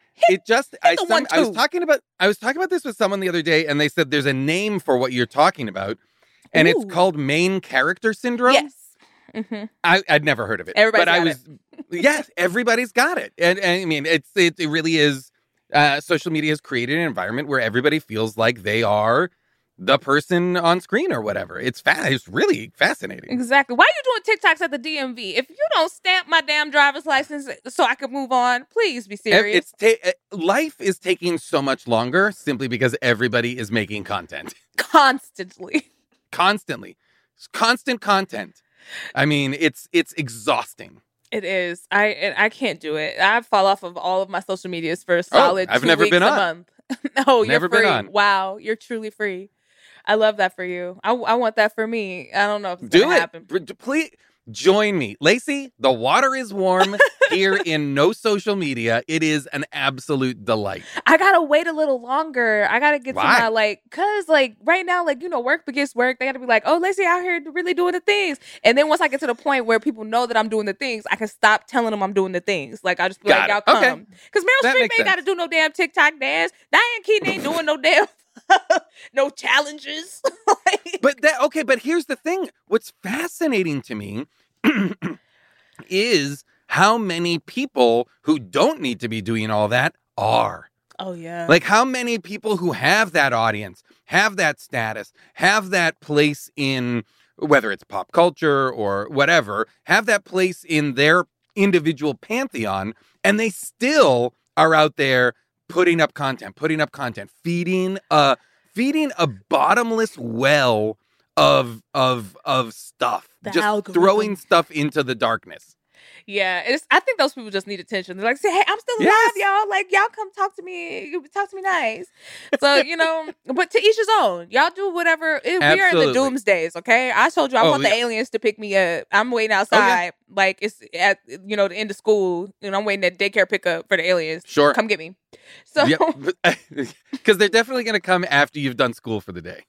I was talking about this with someone the other day, and they said there's a name for what you're talking about, and it's called main character syndrome. Yes. Mm-hmm. I'd never heard of it. Yes, everybody's got it. And I mean, it really is, social media has created an environment where everybody feels like they are the person on screen or whatever. It's really fascinating. Exactly. Why are you doing TikToks at the DMV? If you don't stamp my damn driver's license so I can move on, please be serious. Life is taking so much longer simply because everybody is making content. Constantly. Constant content. I mean, it's exhausting. It is. I can't do it. I fall off of all of my social medias for a solid 2 weeks a month. No, you're never free. Been on. Wow, you're truly free. I love that for you. I want that for me. I don't know if it's going to happen. Please join me. Lacey, the water is warm here in no social media. It is an absolute delight. I got to wait a little longer. I got to get to my, because, right now, work begins work. They got to be like, oh, Lacey out here really doing the things. And then once I get to the point where people know that I'm doing the things, I can stop telling them I'm doing the things. Like, I just be y'all come. Because Meryl Streep ain't got to do no damn TikTok dance. Diane Keaton ain't doing no damn no challenges. But here's the thing. What's fascinating to me is how many people who don't need to be doing all that are. Oh, yeah. Like, how many people who have that audience, have that status, have that place in, whether it's pop culture or whatever, have that place in their individual pantheon, and they still are out there putting up content, feeding a bottomless well of stuff, just algorithm. Throwing stuff into the darkness. Yeah, I think those people just need attention. They're like, say, hey, I'm still alive, y'all. Like, y'all come talk to me. Talk to me nice. So, but to each his own. Y'all do whatever. We are in the doomsdays, okay? I told you I want the aliens to pick me up. I'm waiting outside. Like, it's at, the end of school. I'm waiting at daycare pickup for the aliens. Sure. Come get me. So, because they're definitely going to come after you've done school for the day.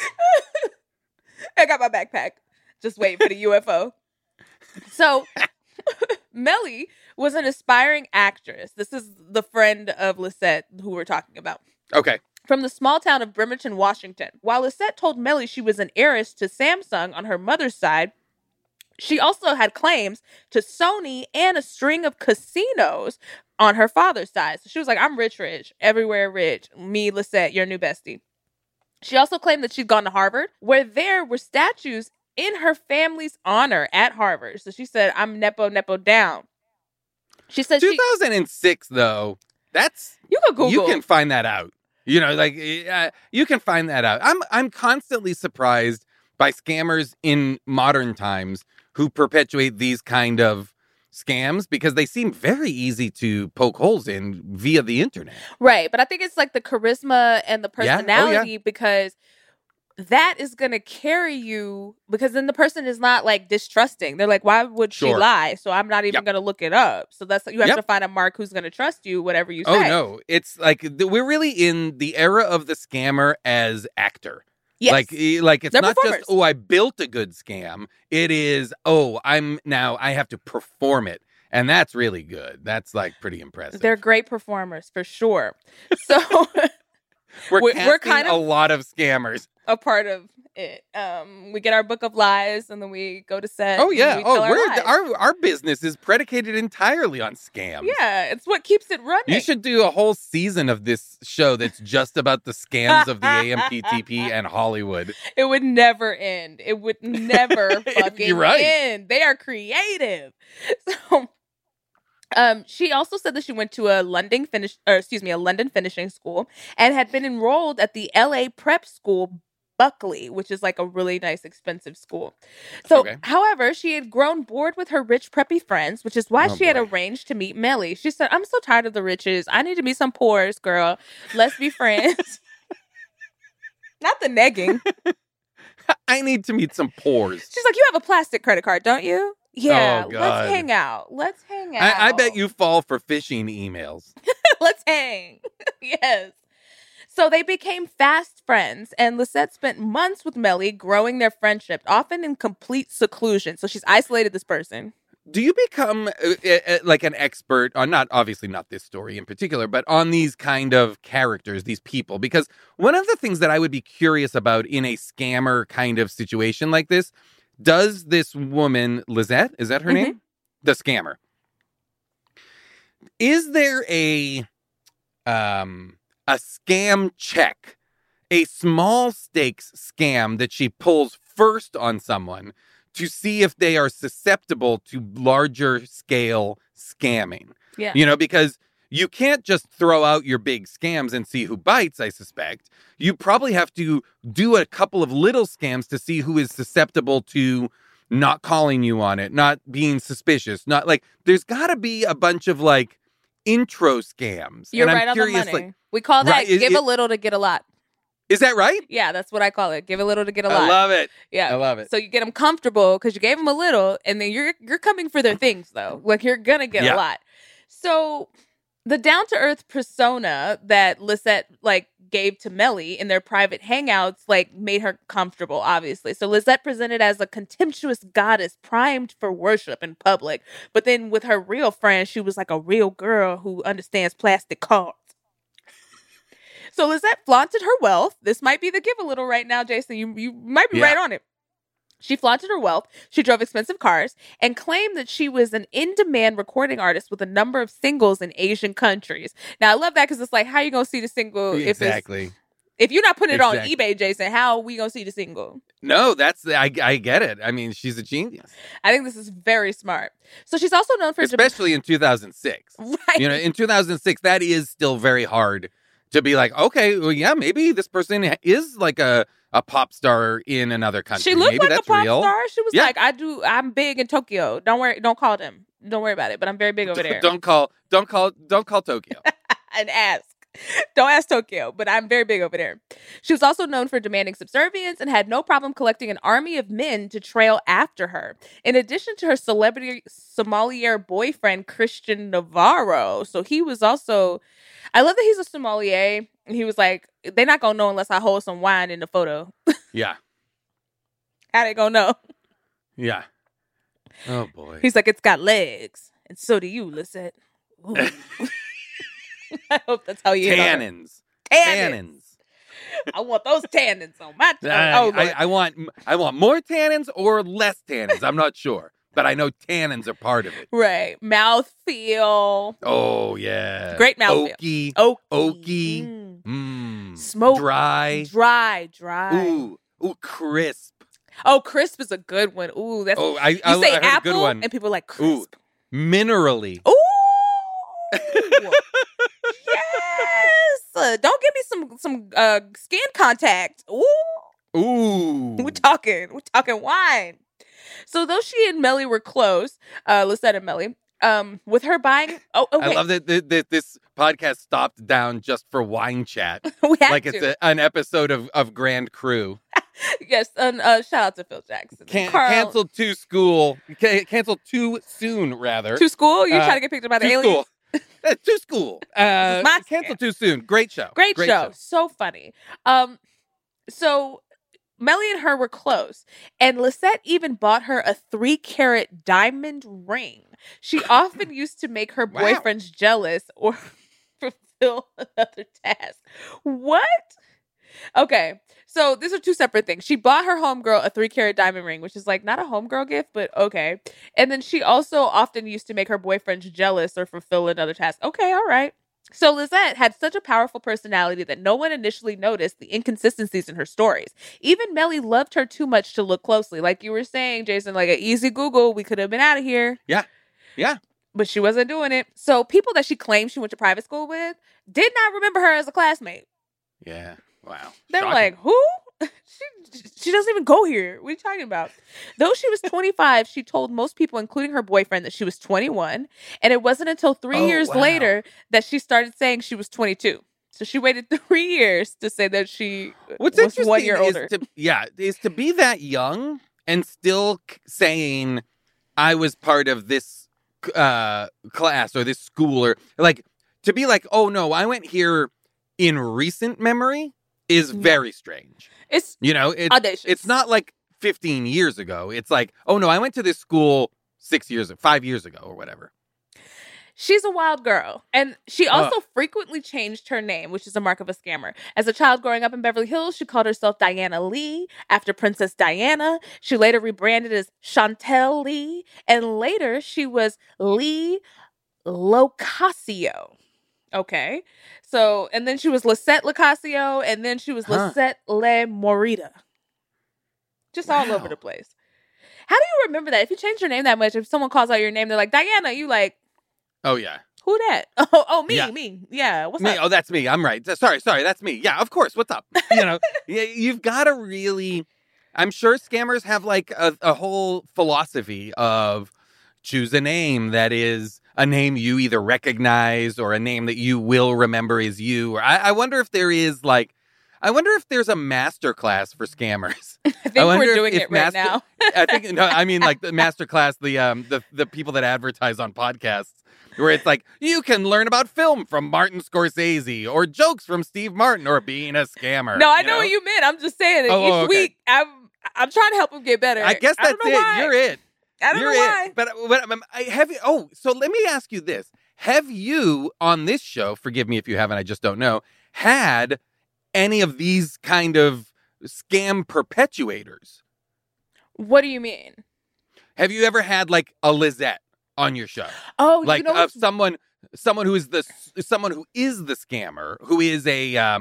I got my backpack. Just waiting for the UFO. So... Melly was an aspiring actress. This is the friend of Lisette who we're talking about. Okay. From the small town of Bremerton, Washington. While Lisette told Melly she was an heiress to Samsung on her mother's side, she also had claims to Sony and a string of casinos on her father's side. So she was like, I'm rich, everywhere rich. Me, Lisette, your new bestie. She also claimed that she'd gone to Harvard, where there were statues in her family's honor at Harvard. So she said, I'm Nepo down. She said 2006, though, that's... You can Google. You can find that out. You can find that out. I'm constantly surprised by scammers in modern times who perpetuate these kind of scams because they seem very easy to poke holes in via the internet. Right. But I think it's like the charisma and the personality because... that is going to carry you because then the person is not like distrusting. They're like, why would she lie? So I'm not even going to look it up. So that's, you have to find a mark who's going to trust you, whatever you say. Oh, no. It's like, we're really in the era of the scammer as actor. Yes. Like it's They're not performers. Just, I built a good scam. It is, I have to perform it. And that's really good. That's like pretty impressive. They're great performers for sure. So we're kind of a lot of scammers. A part of it. We get our book of lies and then we go to set. Oh yeah. Our business is predicated entirely on scams. Yeah, it's what keeps it running. You should do a whole season of this show that's just about the scams of the AMPTP and Hollywood. It would never end. It would never fucking end. They are creative. So she also said that she went to a London finishing school and had been enrolled at the LA prep school Buckley, which is like a really nice, expensive school. So, however, she had grown bored with her rich, preppy friends, which is why she had arranged to meet Melly. She said, I'm so tired of the riches. I need to meet some poors, girl. Let's be friends. Not the negging. I need to meet some pores. She's like, you have a plastic credit card, don't you? Yeah, Oh, God. let's hang out. Let's hang out. I bet you fall for phishing emails. Let's hang. Yes. So they became fast friends, and Lisette spent months with Melly, growing their friendship, often in complete seclusion. So she's isolated this person. Do you become like an expert on, obviously not this story in particular, but on these kind of characters, these people? Because one of the things that I would be curious about in a scammer kind of situation like this, does this woman, Lisette, is that her name? The scammer. Is there a scam check, a small stakes scam that she pulls first on someone to see if they are susceptible to larger scale scamming? Yeah. You know, because you can't just throw out your big scams and see who bites, I suspect. You probably have to do a couple of little scams to see who is susceptible to not calling you on it, not being suspicious, not like, there's got to be a bunch of like intro scams. You're and right I'm curious, on the money. like, We call that right, give a little to get a lot. Is that right? Yeah, that's what I call it. Give a little to get a lot. I love it. Yeah, I love it. So you get them comfortable because you gave them a little, and then you're coming for their things though. Like you're gonna get a lot. So the down to earth persona that Lisette like gave to Melly in their private hangouts like made her comfortable, obviously. So Lisette presented as a contemptuous goddess primed for worship in public, but then with her real friends, she was like a real girl who understands plastic cards. So Lisette flaunted her wealth. This might be the give a little right now, Jason. You might be right on it. She flaunted her wealth. She drove expensive cars and claimed that she was an in-demand recording artist with a number of singles in Asian countries. Now, I love that because it's like, how are you going to see the single if you're not putting it on eBay, Jason? How are we going to see the single? No, I get it. I mean, she's a genius. I think this is very smart. So she's also known for... Especially in 2006. Right. You know, in 2006, that is still very hard to be like, okay, well, yeah, maybe this person is like a pop star in another country. She looked maybe like that's a pop real. star. She was like, I'm big in Tokyo. Don't worry, don't call them. Don't worry about it, but I'm very big over there. Don't call Tokyo. And ask. Don't ask Tokyo, but I'm very big over there. She was also known for demanding subservience and had no problem collecting an army of men to trail after her. In addition to her celebrity sommelier boyfriend, Christian Navarro. So he was also... I love that he's a sommelier. And he was like, they're not going to know unless I hold some wine in the photo. Yeah. How they going to know? Yeah. Oh, boy. He's like, it's got legs. And so do you, Lisette. I hope that's how you Tannins. I want those tannins on my tongue. I want more tannins or less tannins. I'm not sure. But I know tannins are part of it. Right. Mouthfeel. Oh, yeah. Great mouthfeel. Oaky. Smoke. Dry. Ooh, crisp. Oh, crisp is a good one. Ooh, that's... I you say heard apple, a good one. and people are like, crisp. Ooh, minerally. Ooh. Yes. Don't give me some skin contact. Ooh. We're talking wine. So though she and Melly were close, Lisette and Melly, with her buying... Oh, okay. I love that this podcast stopped down just for wine chat. It's an episode of Grand Crew. Yes, and shout out to Phil Jackson. Canceled too school. Canceled too soon, rather. To school? You trying to get picked up by the aliens? To school. Canceled too soon. Great show. Great show. So funny. So... Melly and her were close, and Lisette even bought her a 3-carat diamond ring. She often used to make her boyfriends jealous or fulfill another task. What? Okay, so these are two separate things. She bought her homegirl a 3-carat diamond ring, which is like not a homegirl gift, but okay. And then she also often used to make her boyfriends jealous or fulfill another task. Okay, all right. So Lisette had such a powerful personality that no one initially noticed the inconsistencies in her stories. Even Melly loved her too much to look closely. Like you were saying, Jason, like an easy Google, we could have been out of here. Yeah. Yeah. But she wasn't doing it. So people that she claimed she went to private school with did not remember her as a classmate. Yeah. Wow. They were like, who? She doesn't even go here. What are you talking about? Though she was 25, she told most people, including her boyfriend, that she was 21. And it wasn't until 3 years later that she started saying she was 22. So she waited 3 years to say that she was 1 year older. Is to be that young and still saying I was part of this class or this school, or like to be like, oh no, I went here in recent memory is very strange. It's audacious. It's not like 15 years ago. It's like, oh no, I went to this school 5 years ago or whatever. She's a wild girl. And she also frequently changed her name, which is a mark of a scammer. As a child growing up in Beverly Hills, she called herself Diana Lee after Princess Diana. She later rebranded as Chantel Lee. And later she was Lee Locasio. Okay. So, and then she was Lisette Locasio, and then she was Lisette Le Morita. Just all over the place. How do you remember that? If you change your name that much, if someone calls out your name, they're like, Diana, you like... Oh, yeah. Who that? Oh, me. Yeah, what's up? Oh, that's me. I'm right. Sorry, that's me. Yeah, of course. What's up? You've got to really... I'm sure scammers have like a whole philosophy of choose a name that is a name you either recognize or a name that you will remember is you. Or I wonder if there is like... I wonder if there's a master class for scammers. I think we're doing it right now. I think like the master class, the people that advertise on podcasts, where it's like you can learn about film from Martin Scorsese or jokes from Steve Martin or being a scammer. No, I know what you meant. I'm just saying that each week I'm trying to help him get better. I guess that's it. Why. You're it. I don't know why. But I have you. Oh, so let me ask you this: have you on this show? Forgive me if you haven't. I just don't know. Had any of these kind of scam perpetuators? What do you mean? Have you ever had like a Lizette on your show? Oh, like someone who is the scammer, who is a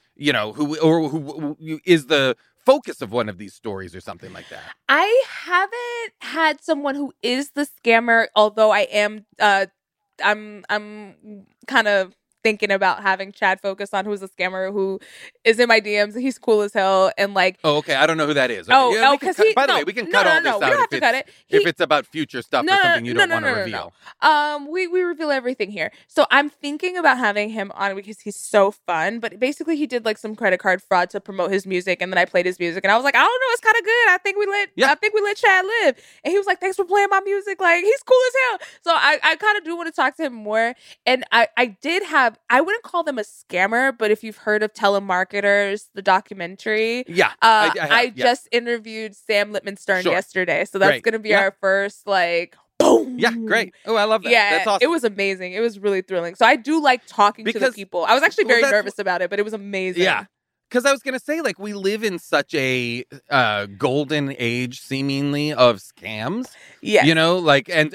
who is the focus of one of these stories or something like that. I haven't had someone who is the scammer, although I am I'm kind of thinking about having Chad focus on who's a scammer who is in my DMs. He's cool as hell and like. Oh, okay. I don't know who that is. Okay. Because by the way, we can cut all this out. We don't have to cut it. If it's about future stuff or something you don't want to reveal. We reveal everything here. So I'm thinking about having him on because he's so fun. But basically, he did like some credit card fraud to promote his music, and then I played his music, and I was like, I don't know, it's kind of good. I think we let Chad live, and he was like, thanks for playing my music. Like he's cool as hell. So I kind of do want to talk to him more. And I wouldn't call them a scammer, but if you've heard of Telemarketers, the documentary, I just interviewed Sam Lippman-Stern yesterday, so that's going to be our first like boom. Yeah, great. Oh, I love that. Yeah, that's awesome. It was amazing. It was really thrilling. So I do like talking to the people. I was actually very nervous about it, but it was amazing. Yeah. Because I was going to say, like, we live in such a golden age, seemingly, of scams. Yeah. You know, like, and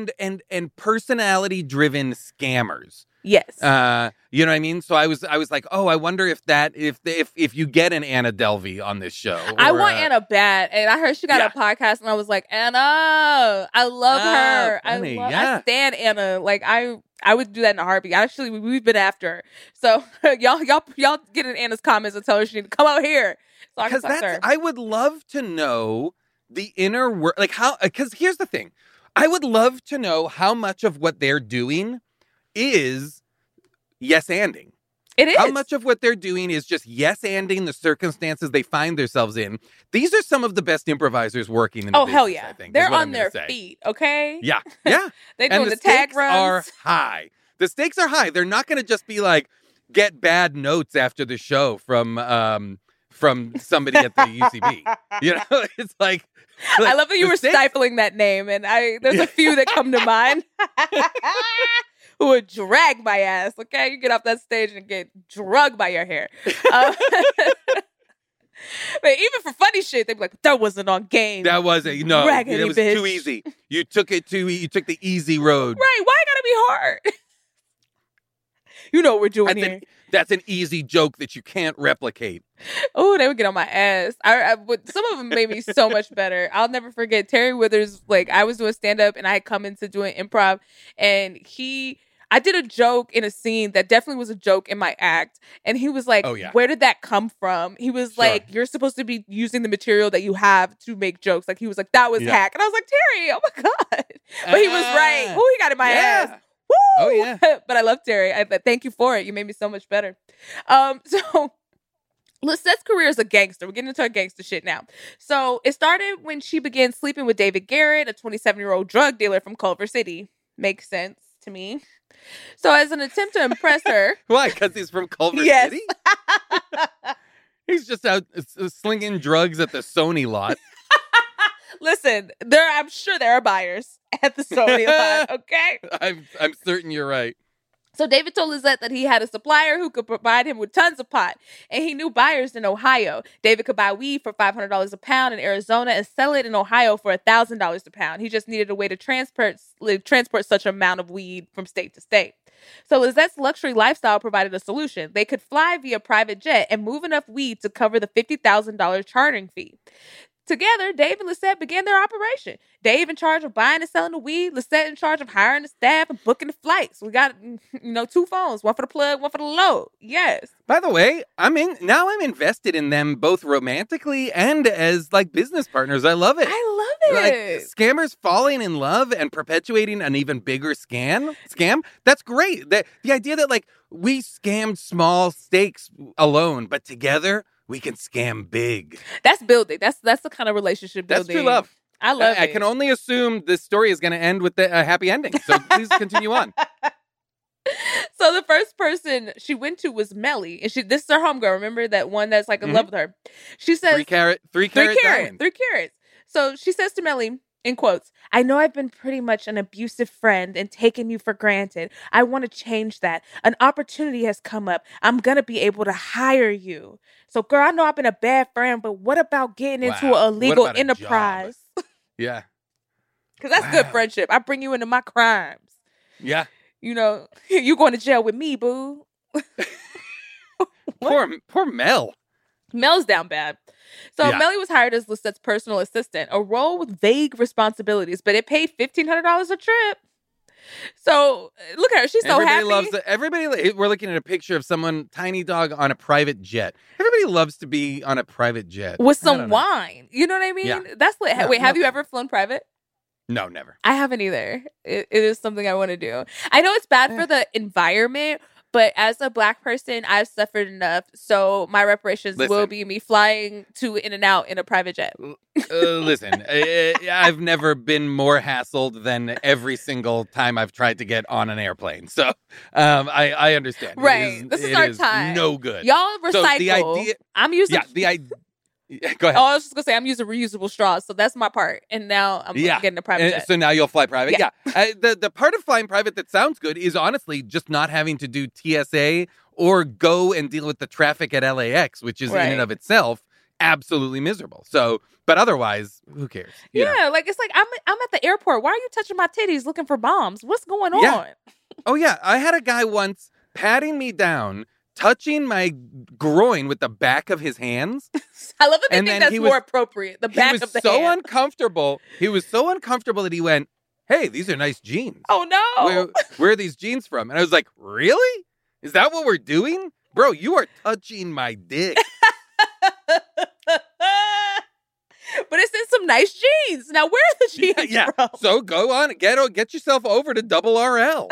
personality-driven scammers. Yes. You know what I mean? So I was like, oh, I wonder if you get an Anna Delvey on this show. I want Anna bad, and I heard she got a podcast, and I was like, Anna, I love her. Funny, I stand Anna. Like I would do that in a heartbeat. Actually, we've been after her. So y'all get in Anna's comments and tell her she need to come out here. So I would love to know the inner work, like how. Because here's the thing, I would love to know how much of what they're doing is yes-anding. It is. How much of what they're doing is just yes-anding the circumstances they find themselves in. These are some of the best improvisers working in the business, hell yeah. I think. They're on their feet, okay? Yeah. They're doing the tag runs. Are high. The stakes are high. They're not going to just be like, get bad notes after the show from somebody at the UCB. You know, it's like I love that you were stifling that name, and there's a few that come to mind. Who would drag my ass, okay? You get off that stage and get drugged by your hair. But even for funny shit, they'd be like, that wasn't on game. That wasn't, no. Raggedy it was bitch. too easy. You took the easy road. Right, why gotta be hard? You know what we're doing here. That's an easy joke that you can't replicate. Oh, they would get on my ass. Some of them made me so much better. I'll never forget Terry Withers. Like, I was doing stand-up and I had come into doing improv, and I did a joke in a scene that definitely was a joke in my act. And he was like, where did that come from? He was like, you're supposed to be using the material that you have to make jokes. Like, he was like, that was hack. And I was like, Terry, oh my God. But he was right. Ooh, he got in my ass. Woo! Oh, yeah. But I love Terry. Thank you for it. You made me so much better. So Lisette's career as a gangster. We're getting into her gangster shit now. So it started when she began sleeping with David Garrett, a 27-year-old drug dealer from Culver City. Makes sense to me. So as an attempt to impress her... Why? Because he's from Culver City? He's just out slinging drugs at the Sony lot. Listen, I'm sure there are buyers at the Sony lot, okay? I'm certain you're right. So David told Lisette that he had a supplier who could provide him with tons of pot, and he knew buyers in Ohio. David could buy weed for $500 a pound in Arizona and sell it in Ohio for $1,000 a pound. He just needed a way to transport such amount of weed from state to state. So Lisette's luxury lifestyle provided a solution. They could fly via private jet and move enough weed to cover the $50,000 chartering fee. Together, Dave and Lisette began their operation. Dave in charge of buying and selling the weed, Lisette in charge of hiring the staff and booking the flights. We got, 2 phones, one for the plug, one for the load. Yes. By the way, I'm invested in them both romantically and as like business partners. I love it. I love it. Like scammers falling in love and perpetuating an even bigger scam. That's great. The idea that like we scammed small stakes alone, but together we can scam big. That's building. That's the kind of relationship building. That's true love. I love it. I can only assume this story is going to end with a happy ending. So please continue on. So the first person she went to was Melly. And this is her homegirl. Remember that one that's like in love with her? She says... 3 carat diamonds. 3 carats. So she says to Melly, in quotes, I know I've been pretty much an abusive friend and taken you for granted. I want to change that. An opportunity has come up. I'm going to be able to hire you. So, girl, I know I've been a bad friend, but what about getting into an illegal enterprise? Yeah. Because that's good friendship. I bring you into my crimes. Yeah. You going to jail with me, boo. Poor Mel. Mel's down bad. So Melly was hired as Lisette's personal assistant, a role with vague responsibilities, but it paid $1,500 a trip. So look at her; she's so happy. We're looking at a picture of someone, tiny dog, on a private jet. Everybody loves to be on a private jet with some wine. You know what I mean? Yeah. That's lit. Yeah, wait, have you ever flown private? No, never. I haven't either. It is something I want to do. I know it's bad for the environment. But as a Black person, I've suffered enough. So my reparations will be me flying to in and out in a private jet. Listen, I've never been more hassled than every single time I've tried to get on an airplane. So I understand. Right. This is our time. No good. Y'all recycle. So the idea, I'm using... Yeah, the idea... Go ahead. Oh, I was just going to say, I'm using reusable straws. So that's my part. And now I'm getting a private jet. So now you'll fly private. Yeah. The part of flying private that sounds good is honestly just not having to do TSA or go and deal with the traffic at LAX, which is in and of itself absolutely miserable. So, but otherwise, who cares? You know? Like, it's like, I'm at the airport. Why are you touching my titties looking for bombs? What's going on? Oh, yeah. I had a guy once patting me down, touching my groin with the back of his hands. I love that they think that's more appropriate. The back of the hand. He was so uncomfortable. He was so uncomfortable that he went, hey, these are nice jeans. Oh, no. Where are these jeans from? And I was like, really? Is that what we're doing? Bro, you are touching my dick. But it's in some nice jeans. Now, where are the jeans from? So go on, get yourself over to Double RL.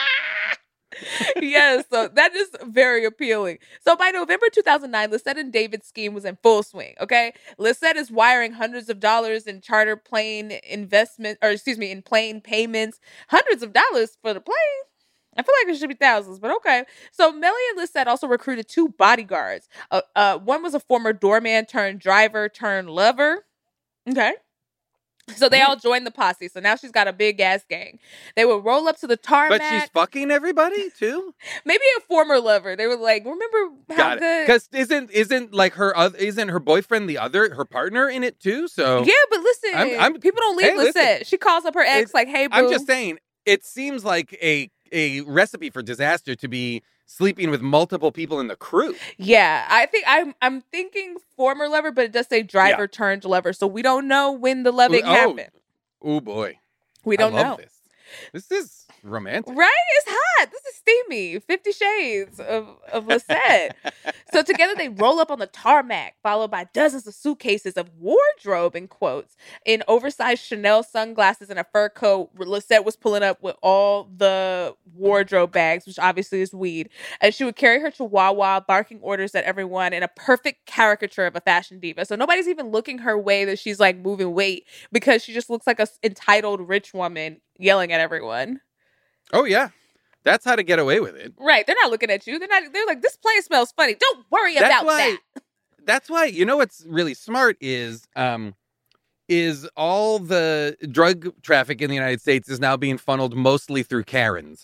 Yes, so that is very appealing. So by November 2009, Lisette and David's scheme was in full swing, okay? Lisette is wiring hundreds of dollars in charter plane in plane payments. Hundreds of dollars for the plane? I feel like it should be thousands, but okay. So Melly and Lisette also recruited 2 bodyguards. One was a former doorman turned driver turned lover. Okay. So they all joined the posse. So now she's got a big ass gang. They would roll up to the tarmac. But she's fucking everybody too? Maybe a former lover. They were like, remember how good? Because isn't like isn't her boyfriend her partner in it too? So yeah, but listen, people don't leave Lisette. She calls up her ex like, hey, boo. I'm just saying, it seems like a recipe for disaster to be sleeping with multiple people in the crew. Yeah, I think I'm thinking former lover, but it does say driver turned lover, so we don't know when the loving happened. Oh boy, we don't know. This is romantic. Right? It's hot. This is steamy. 50 Shades of Lisette. So together they roll up on the tarmac, followed by dozens of suitcases of wardrobe, in quotes, in oversized Chanel sunglasses and a fur coat. Lisette was pulling up with all the wardrobe bags, which obviously is weed. And she would carry her chihuahua, barking orders at everyone in a perfect caricature of a fashion diva. So nobody's even looking her way that she's like moving weight because she just looks like a entitled rich woman yelling at everyone. Oh, yeah. That's how to get away with it. Right. They're not looking at you. They're like, this plane smells funny. Don't worry about that. That's why, you know what's really smart is all the drug traffic in the United States is now being funneled mostly through Karens.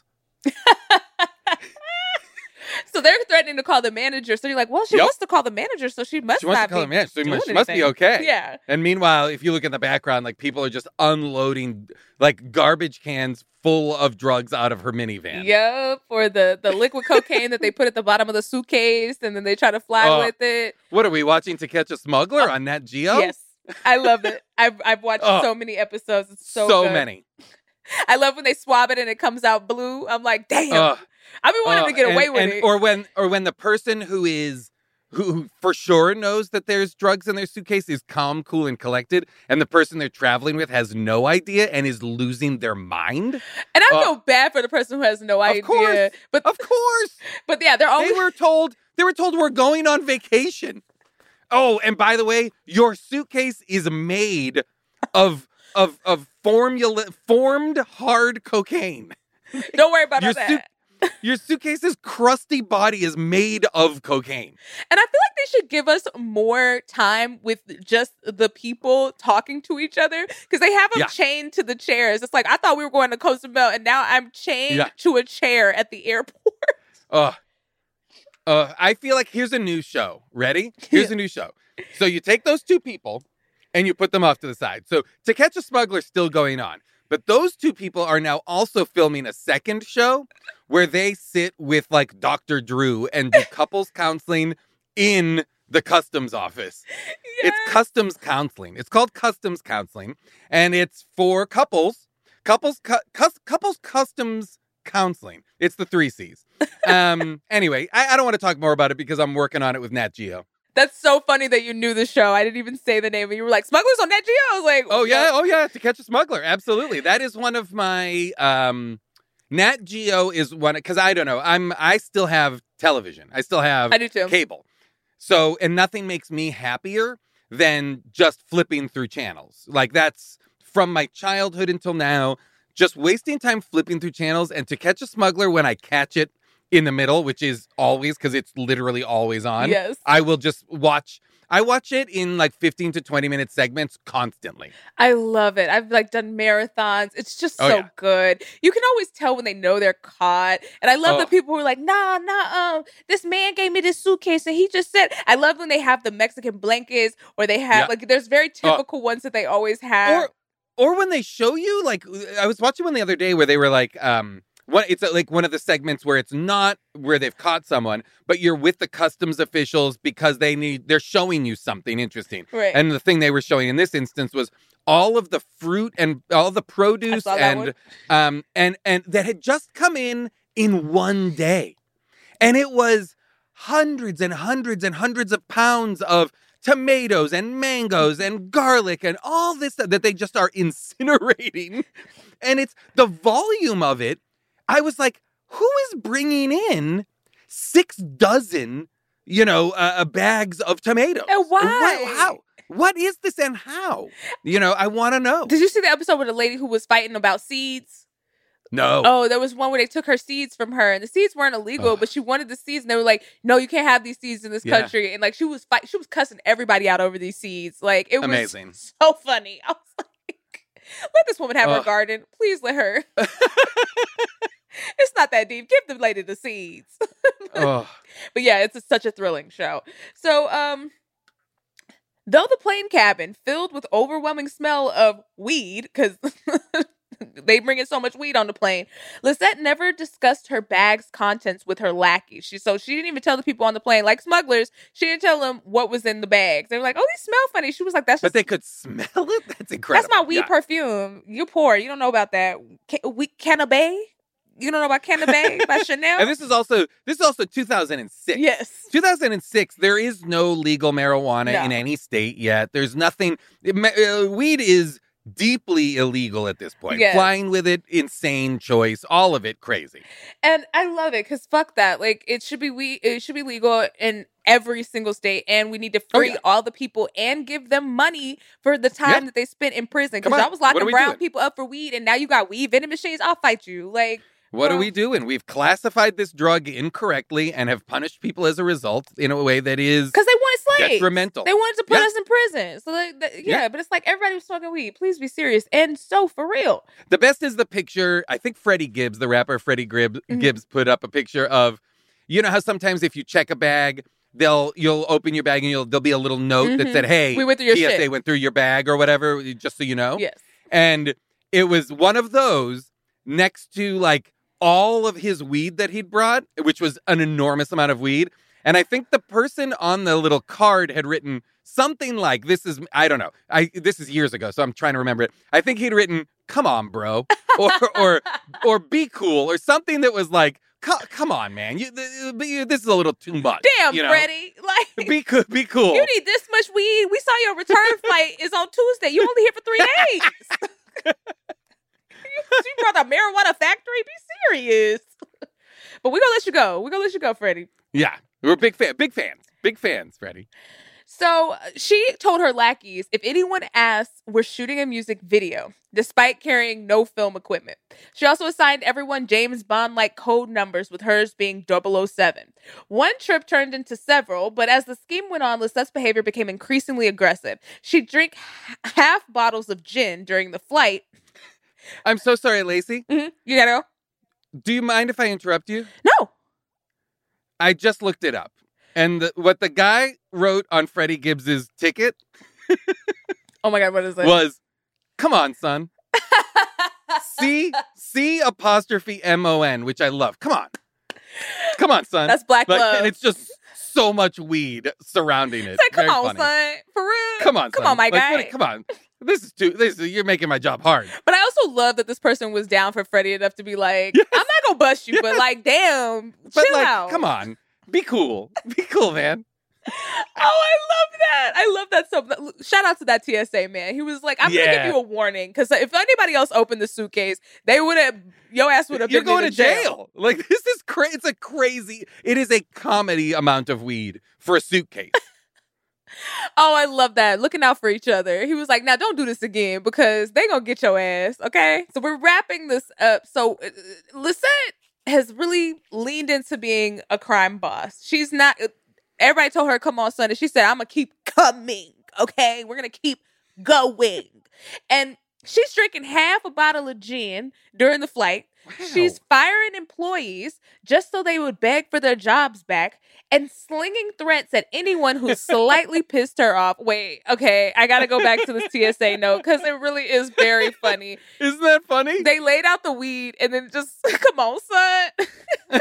So they're threatening to call the manager. So you're like, well, she wants to call the manager, so she must not be doing anything. She must be okay. Yeah. And meanwhile, if you look in the background, like people are just unloading like garbage cans full of drugs out of her minivan. Yep. Or the liquid cocaine that they put at the bottom of the suitcase and then they try to fly with it. What are we watching? To Catch a Smuggler on Nat Geo? Yes. I love it. I've watched so many episodes. It's so good. Many. I love when they swab it and it comes out blue. I'm like, damn. I've been wanting to get away with it. Or when the person who for sure knows that there's drugs in their suitcase is calm, cool, and collected, and the person they're traveling with has no idea and is losing their mind. And I feel bad for the person who has no idea. Of course. But yeah, they're always... They were told we're going on vacation. Oh, and by the way, your suitcase is made of formed hard cocaine. Don't worry about that. Your suitcase's crusty body is made of cocaine. And I feel like they should give us more time with just the people talking to each other because they have them chained to the chairs. It's like, I thought we were going to Cozumel and now I'm chained to a chair at the airport. I feel like here's a new show. Ready? Here's a new show. So you take those two people and you put them off to the side. So To Catch a Smuggler is still going on. But those two people are now also filming a second show where they sit with like Dr. Drew and do couples counseling in the customs office. Yes. It's customs counseling. It's called customs counseling. And it's for couples customs counseling. It's the 3 C's. Anyway, I don't want to talk more about it because I'm working on it with Nat Geo. That's so funny that you knew the show. I didn't even say the name. And you were like, Smugglers on Nat Geo. I was like, oh yeah. To Catch a Smuggler. Absolutely. That is one of my, Nat Geo is one, because I don't know. I still have television. I still have cable. So, and nothing makes me happier than just flipping through channels. Like that's from my childhood until now, just wasting time flipping through channels. And To Catch a Smuggler, when I catch it in the middle, which is always, because it's literally always on. Yes. I will just watch it in like 15 to 20 minute segments constantly. I love it. I've like done marathons. It's just so good. You can always tell when they know they're caught. And I love the people who are like, nah, this man gave me this suitcase and he just said, I love when they have the Mexican blankets or they have like, there's very typical ones that they always have. Or when they show you, like, I was watching one the other day where they were like, it's like one of the segments where it's not where they've caught someone, but you're with the customs officials because they're showing you something interesting. Right. And the thing they were showing in this instance was all of the fruit and all the produce and that had just come in one day. And it was hundreds and hundreds and hundreds of pounds of tomatoes and mangoes and garlic and all this stuff that they just are incinerating. And it's the volume of it. I was like, who is bringing in 6 dozen, bags of tomatoes? And why? How? What is this and how? I want to know. Did you see the episode with the lady who was fighting about seeds? No. Oh, there was one where they took her seeds from her and the seeds weren't illegal, but she wanted the seeds and they were like, no, you can't have these seeds in this country. And like, she was cussing everybody out over these seeds. Like, it was amazing. So funny. I was like, let this woman have her garden. Please let her. It's not that deep. Give the lady the seeds. But yeah, it's such a thrilling show. So, though the plane cabin filled with overwhelming smell of weed, because they bring in so much weed on the plane, Lisette never discussed her bag's contents with her lackey. She didn't even tell the people on the plane, like smugglers, she didn't tell them what was in the bags. They were like, oh, these smell funny. She was like, that's just... But they could smell it? That's incredible. That's my weed perfume. You're poor. You don't know about that. Cannabis? You don't know about Canada Bay by Chanel? And this is also 2006. Yes. 2006, there is no legal marijuana in any state yet. There's nothing. Weed is deeply illegal at this point. Yes. Flying with it, insane choice. All of it crazy. And I love it because fuck that. Like, it should be legal in every single state, and we need to free all the people and give them money for the time that they spent in prison. Because I was locking brown people up for weed, and now you got weed vending machines. I'll fight you. Like, what are we doing? We've classified this drug incorrectly and have punished people as a result in a way that is because they wanted slaves. Detrimental. They wanted to put us in prison. So but it's like everybody was smoking weed. Please be serious. And so for real. The best is the picture. I think Freddie Gibbs, the rapper Freddie Gibbs, put up a picture of, you know how sometimes if you check a bag, you'll open your bag and there'll be a little note that said, "Hey, we went through your TSA shit. went through your bag," or whatever, just so you know. Yes. And it was one of those next to like all of his weed that he'd brought, which was an enormous amount of weed. And I think the person on the little card had written something like, I don't know. This is years ago, so I'm trying to remember it. I think he'd written, "Come on, bro," or "Be cool," or something that was like, "Come on, man. This is a little too much." Damn, Freddie. Like, be cool. You need this much weed. We saw your return flight is on Tuesday. You only here for 3 days. You brought a marijuana factory? Be serious. But we're going to let you go. We're going to let you go, Freddie. Yeah. We're big fans, Freddie. So she told her lackeys, if anyone asks, we're shooting a music video, despite carrying no film equipment. She also assigned everyone James Bond-like code numbers, with hers being 007. One trip turned into several, but as the scheme went on, Lisette's behavior became increasingly aggressive. She'd drink half bottles of gin during the flight. I'm so sorry, Lacey. Mm-hmm. You gotta go. Do you mind if I interrupt you? No. I just looked it up. And what the guy wrote on Freddie Gibbs's ticket oh my God, what is it? Was, "Come on, son." C''MON, which I love. Come on, son. That's black love. And it's just so much weed surrounding it. It's like, come Very on, funny. son. For real. Come on, son. Come on, my guy. Come on. You're making my job hard. But I also love that this person was down for Freddie enough to be like, yes. I'm not gonna bust you, but like, damn, chill out. Come on. Be cool. Be cool, man. Oh, I love that. So shout out to that TSA man. He was like, I'm gonna give you a warning, because if anybody else opened the suitcase, your ass would have been going to jail. Like, this is crazy. It's a crazy. It is a comedy amount of weed for a suitcase. Oh, I love that. Looking out for each other. He was like, now don't do this again, because they gonna get your ass. Okay. So we're wrapping this up. So Lisette has really leaned into being a crime boss. She's not, everybody told her, come on, son. And she said, I'm going to keep coming. Okay. We're going to keep going. And she's drinking half a bottle of gin during the flight. Wow. She's firing employees just so they would beg for their jobs back, and slinging threats at anyone who slightly pissed her off. Wait, okay, I got to go back to this TSA note because it really is very funny. Isn't that funny? They laid out the weed and then just, come on, son.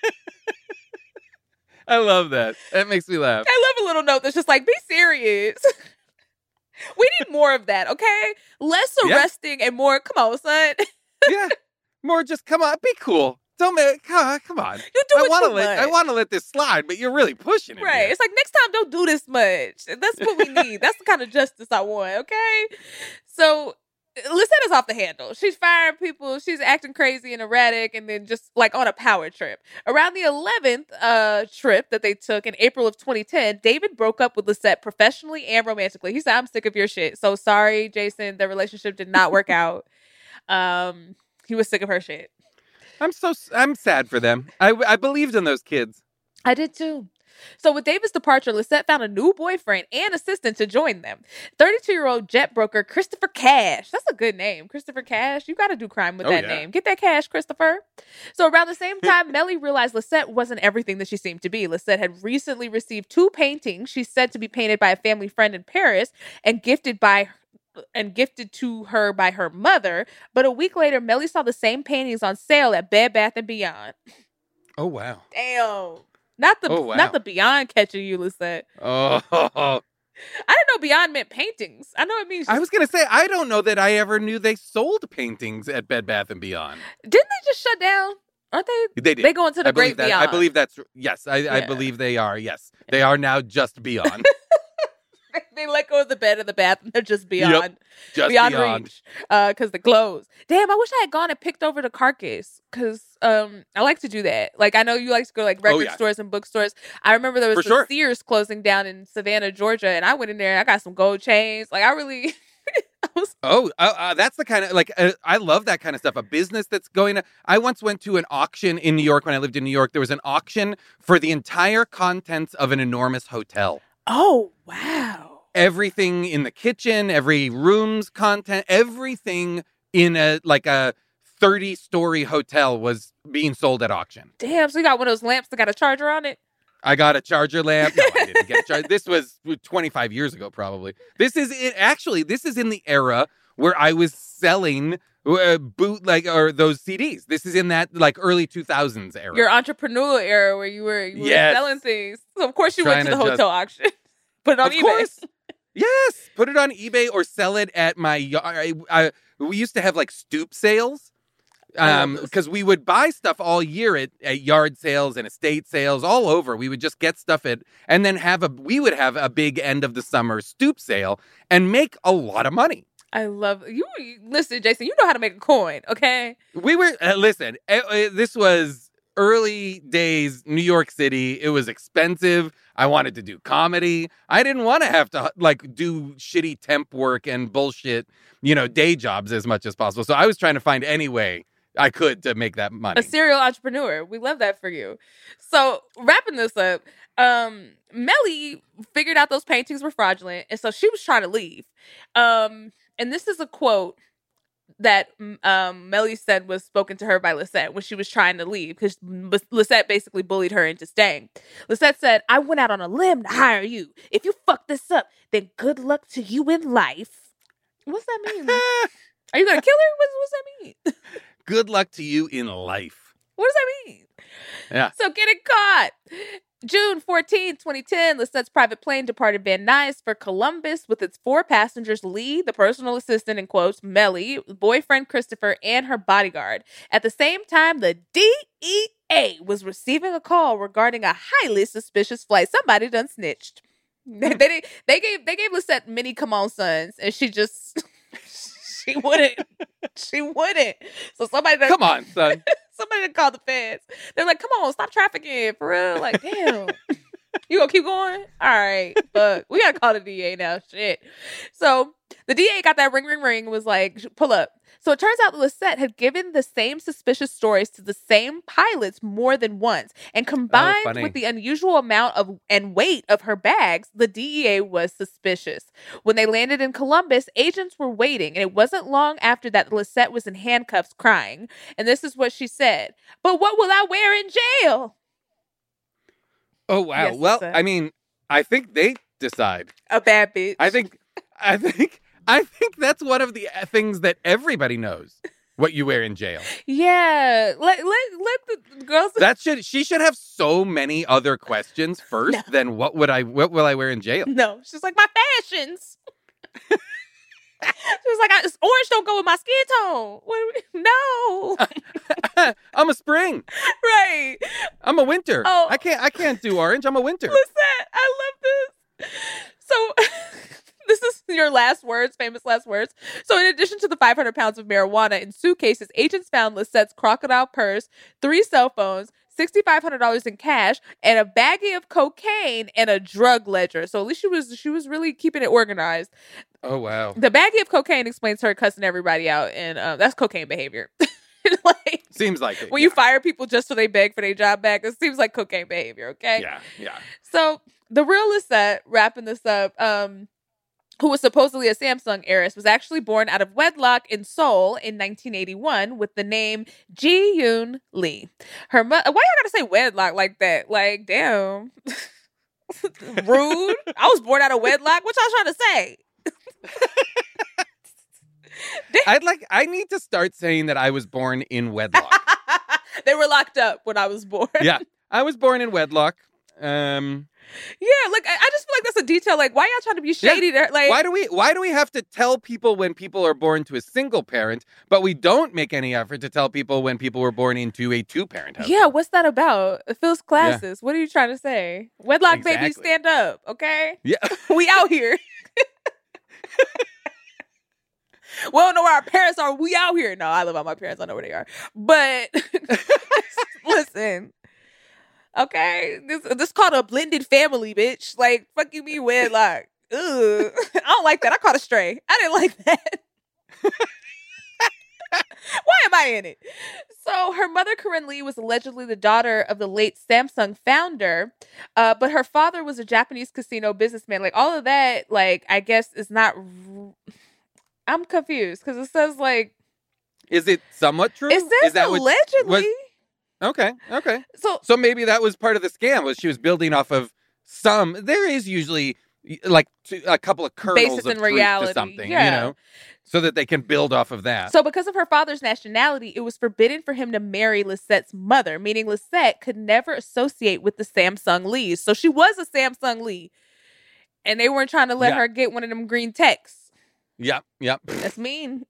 I love that. That makes me laugh. I love a little note that's just like, be serious. We need more of that, okay? Less arresting and more, come on, son. Yeah. More just, come on, be cool. Come on. You're doing too much. I want to let this slide, but you're really pushing it. Right. Here. It's like, next time, don't do this much. That's what we need. That's the kind of justice I want, okay? So Lisette is off the handle. She's firing people. She's acting crazy and erratic, and then just like on a power trip. Around the 11th trip that they took in April of 2010, David broke up with Lisette professionally and romantically. He said, I'm sick of your shit. So sorry, Jason. The relationship did not work out. He was sick of her shit. I'm sad for them. I believed in those kids. I did too. So with David's departure, Lisette found a new boyfriend and assistant to join them. 32-year-old jet broker Christopher Cash. That's a good name. Christopher Cash. You got to do crime with that name. Get that cash, Christopher. So around the same time, Melly realized Lisette wasn't everything that she seemed to be. Lisette had recently received 2 paintings she's said to be painted by a family friend in Paris and gifted to her by her mother. But a week later, Melly saw the same paintings on sale at Bed Bath & Beyond. Oh, wow. Damn. Not the Beyond catching you, Lisette. Oh. I didn't know Beyond meant paintings. I know it means... I was going to say, I don't know that I ever knew they sold paintings at Bed Bath & Beyond. Didn't they just shut down? Aren't they? They did. They go into the great beyond. I believe that's, yes, I believe they are, yes. They are now just beyond. They let go of the bed and the bath, and they're just beyond. Yep. Just beyond. Reach. Because the clothes. Damn, I wish I had gone and picked over the carcass. Because I like to do that. Like, I know you like to go to like record stores and bookstores. I remember there was the Sears closing down in Savannah, Georgia, and I went in there and I got some gold chains. Like, I really... that's the kind of, like, I love that kind of stuff. A business that's going to, I once went to an auction in New York when I lived in New York. There was an auction for the entire contents of an enormous hotel. Oh, wow. Everything in the kitchen, every room's content, everything in a 30-story hotel was being sold at auction. Damn, so you got one of those lamps that got a charger on it? I got a charger lamp. No, I didn't get a charger. This was 25 years ago, probably. This is it. Actually, this is in the era where I was selling bootleg or those CDs. This is in that like early 2000s era. Your entrepreneurial era where you were selling things. So of course you went to the hotel auction. Put it on eBay. Of course. Yes, put it on eBay or sell it at my yard. We used to have like stoop sales. Because we would buy stuff all year at yard sales and estate sales all over. We would just get stuff and then we would have a big end of the summer stoop sale and make a lot of money. I love you. Listen, Jason, you know how to make a coin, okay? We were, listen, this was early days, New York City. It was expensive. I wanted to do comedy. I didn't want to have to like do shitty temp work and bullshit, day jobs as much as possible. So I was trying to find any way I could to make that money. A serial entrepreneur. We love that for you. So wrapping this up, Melly figured out those paintings were fraudulent. And so she was trying to leave. And this is a quote that Melly said was spoken to her by Lisette when she was trying to leave. Because Lisette basically bullied her into staying. Lisette said, "I went out on a limb to hire you. If you fuck this up, then good luck to you in life." What's that mean? Are you going to kill her? What's that mean? Good luck to you in life. What does that mean? Yeah. So getting caught. June 14, 2010, Lisette's private plane departed Van Nuys for Columbus with its 4 passengers, Lee, the personal assistant, in quotes, Melly, boyfriend Christopher, and her bodyguard. At the same time, the DEA was receiving a call regarding a highly suspicious flight. Somebody done snitched. They gave Lisette many come on sons, and she just... She wouldn't. So somebody done, come on, son. Somebody done called the feds. They're like, come on, stop trafficking for real. Like, damn. You gonna keep going? All right. But we gotta call the DA now. Shit. So the DA got that ring and was like, pull up. So it turns out that Lisette had given the same suspicious stories to the same pilots more than once. And combined with the unusual amount of and weight of her bags, the DEA was suspicious. When they landed in Columbus, agents were waiting. And it wasn't long after that Lisette was in handcuffs crying. And this is what she said. "But what will I wear in jail?" Oh, wow. Yes, well, I mean, I think they decide. A bad bitch. I think that's one of the things that everybody knows. What you wear in jail. Yeah. Let the girls. She should have so many other questions first than what will I wear in jail? No. She's like, my fashions. She was like, orange don't go with my skin tone. No. I'm a spring. Right. I'm a winter. Oh. I can't do orange. I'm a winter. Listen, I love this. So this is your last words, famous last words. So in addition to the 500 pounds of marijuana in suitcases, agents found Lisette's crocodile purse, 3 cell phones, $6,500 in cash, and a baggie of cocaine and a drug ledger. So at least she was really keeping it organized. Oh, wow. The baggie of cocaine explains her cussing everybody out, and that's cocaine behavior. Like, seems like it. When you fire people just so they beg for their job back, it seems like cocaine behavior, okay? Yeah. So the real Lisette, wrapping this up, who was supposedly a Samsung heiress, was actually born out of wedlock in Seoul in 1981 with the name Ji-yoon Lee. Her why y'all gotta say wedlock like that? Like, damn. Rude. I was born out of wedlock. What y'all trying to say? I need to start saying that I was born in wedlock. They were locked up when I was born. Yeah. I was born in wedlock. Yeah, like I just feel like that's a detail. Like, why y'all trying to be shady there? Like, why do we have to tell people when people are born to a single parent, but we don't make any effort to tell people when people were born into a two-parent household? yeah, what's that about? It feels classes. What are you trying to say? Wedlock babies, stand up, okay? Yeah. We out here. We don't know where our parents are. We out here. No, I live with my parents. I know where they are. But listen, okay, this called a blended family, bitch. Like, fuck you, me, wedlock. Ugh. I don't like that. I caught a stray. I didn't like that. Why am I in it? So her mother, Corinne Lee, was allegedly the daughter of the late Samsung founder, but her father was a Japanese casino businessman. Like, all of that, like, I guess is not... I'm confused because it says, like... Is it somewhat true? It says allegedly. Okay. So maybe that was part of the scam, was she was building off of some... There is usually, like, a couple of kernels basis of in truth reality. to something, Yeah. you know? So that they can build off of that. So because of her father's nationality, it was forbidden for him to marry Lisette's mother, meaning Lisette could never associate with the Samsung Lees. So she was a Samsung Lee, and they weren't trying to let her get one of them green techs. Yep. That's mean.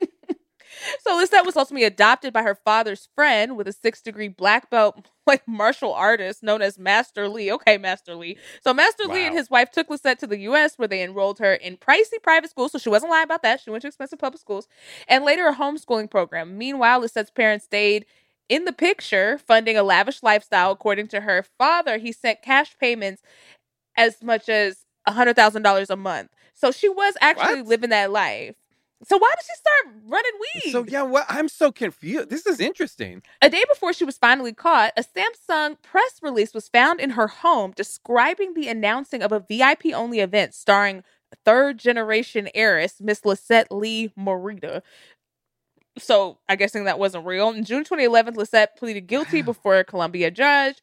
So Lisette was ultimately adopted by her father's friend with a 6-degree black belt, like martial artist known as Master Lee. Okay, Master Lee. So Master Lee and his wife took Lisette to the U.S. where they enrolled her in pricey private schools. So she wasn't lying about that. She went to expensive public schools and later a homeschooling program. Meanwhile, Lisette's parents stayed in the picture, funding a lavish lifestyle. According to her father, he sent cash payments as much as $100,000 a month. So she was actually living that life. So why did she start running weed? So, yeah, I'm so confused. This is interesting. A day before she was finally caught, a Samsung press release was found in her home describing the announcing of a VIP-only event starring third-generation heiress, Miss Lisette Lee Morita. So, I guessing that wasn't real. In June 2011, Lisette pleaded guilty before a Columbus judge.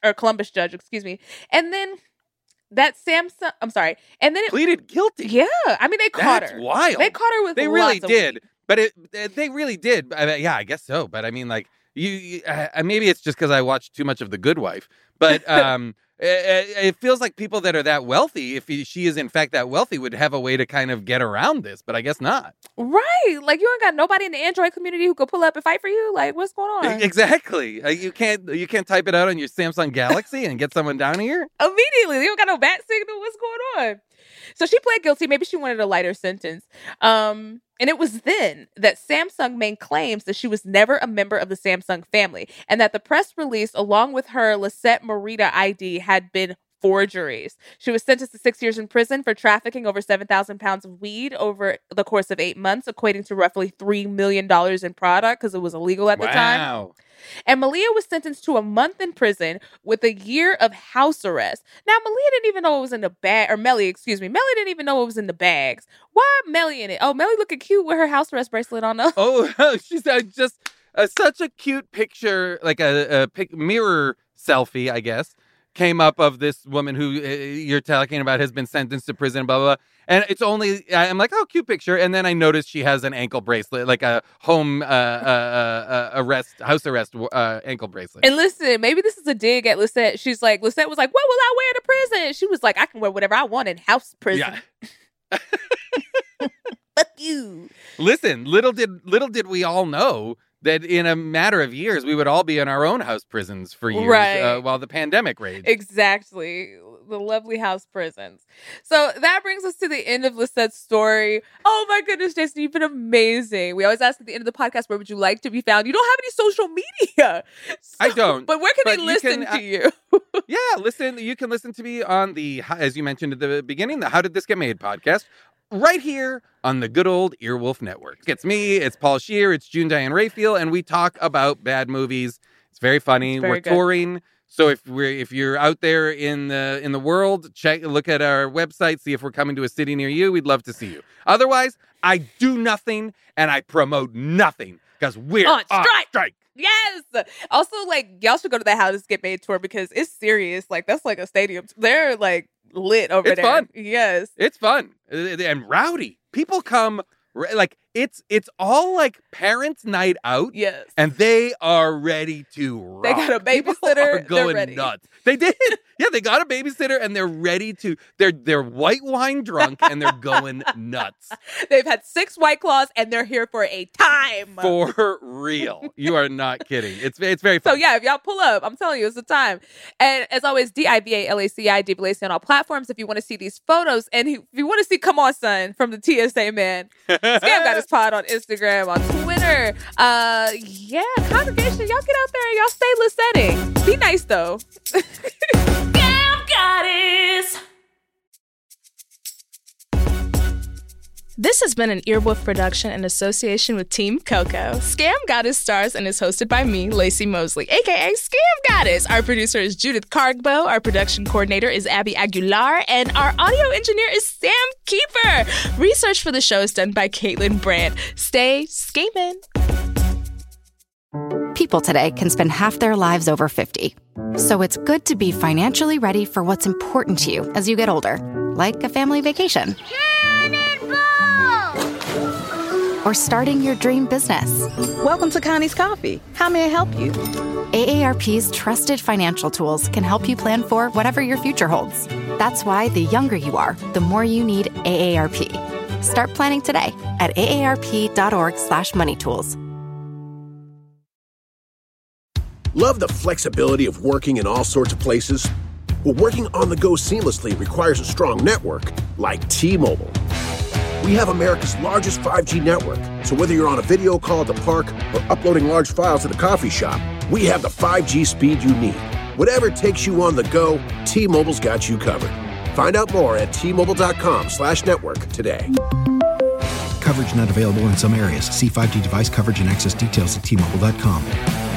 And then... that Samsung, I'm sorry. And then it pleaded guilty. Yeah. I mean, they caught her. That's wild. They caught her with They lots really of did. weed. But they really did. Yeah, I guess so. But I mean, like, you maybe it's just because I watched too much of The Good Wife. But it feels like people that are that wealthy, if she is in fact that wealthy, would have a way to kind of get around this. But I guess not. Right. Like, you ain't got nobody in the Android community who could pull up and fight for you. Like, what's going on? Exactly. You can't type it out on your Samsung Galaxy and get someone down here? Immediately. They don't got no bat signal. What's going on? So she pled guilty. Maybe she wanted a lighter sentence. And it was then that Samsung made claims that she was never a member of the Samsung family and that the press release, along with her Lisette Morita ID, had been forgeries. She was sentenced to 6 years in prison for trafficking over 7,000 pounds of weed over the course of 8 months, equating to roughly $3 million in product because it was illegal at the time. Wow. And Malia was sentenced to a month in prison with a year of house arrest. Now, Malia didn't even know it was in the bag, or Melly, excuse me. Melly didn't even know it was in the bags. Why Melly in it? Oh, Melly looking cute with her house arrest bracelet on. Oh, she's just such a cute picture, like a mirror selfie, I guess, came up of this woman who you're talking about has been sentenced to prison, blah, blah, blah. And it's only, I'm like, oh, cute picture. And then I noticed she has an ankle bracelet, like a home house arrest ankle bracelet. And listen, maybe this is a dig at Lisette. She's like, Lisette was like, what will I wear to prison? She was like, I can wear whatever I want in house prison. Yeah. Fuck you. Listen, little did we all know that in a matter of years, we would all be in our own house prisons for years while the pandemic raged. Exactly. The lovely house prisons. So that brings us to the end of Lisette's story. Oh my goodness, Jason, you've been amazing. We always ask at the end of the podcast, where would you like to be found? You don't have any social media. So, I don't. But where can they listen to you? Yeah, listen. You can listen to me on the, as you mentioned at the beginning, the How Did This Get Made podcast. Right here on the good old Earwolf Network. It's me, it's Paul Scheer, it's June Diane Raphael, and we talk about bad movies. It's very funny. We're touring. So if you're out there in the world, look at our website, see if we're coming to a city near you. We'd love to see you. Otherwise, I do nothing and I promote nothing because we're on strike. Yes. Also, like, y'all should go to the How Does This Get Made tour because it's serious. Like, that's like a stadium. They're like lit over there. It's fun. Yes. It's fun and rowdy. People come. Like, it's all like parents' night out. Yes. And they are ready to rock. They got a People babysitter. are going They're ready. nuts. They did. Yeah, they got a babysitter and they're ready to. They're white wine drunk and they're going nuts. They've had 6 White Claws and they're here for a time. For real. You are not kidding. It's very fun. So yeah, if y'all pull up, I'm telling you, it's the time. And as always, DIVALACI, DBLACI on all platforms. If you want to see these photos and if you want to see Come On Son from the TSA Man, Scam Goddess Pod on Instagram, on Twitter. Yeah, congregation, y'all get out there and y'all stay listening. Be nice though. Scam Goddess. This has been an Earwolf production in association with Team Coco. Scam Goddess stars and is hosted by me, Lacey Mosley, a.k.a. Scam Goddess. Our producer is Judith Cargbo. Our production coordinator is Abby Aguilar. And our audio engineer is Sam Keeper. Research for the show is done by Caitlin Brandt. Stay scamming. People today can spend half their lives over 50. So it's good to be financially ready for what's important to you as you get older, like a family vacation. Or starting your dream business. Welcome to Connie's Coffee. How may I help you? AARP's trusted financial tools can help you plan for whatever your future holds. That's why the younger you are, the more you need AARP. Start planning today at aarp.org/moneytools. Love the flexibility of working in all sorts of places? Well, working on the go seamlessly requires a strong network like T-Mobile. We have America's largest 5G network, so whether you're on a video call at the park or uploading large files at a coffee shop, we have the 5G speed you need. Whatever takes you on the go, T-Mobile's got you covered. Find out more at T-Mobile.com/network today. Coverage not available in some areas. See 5G device coverage and access details at T-Mobile.com.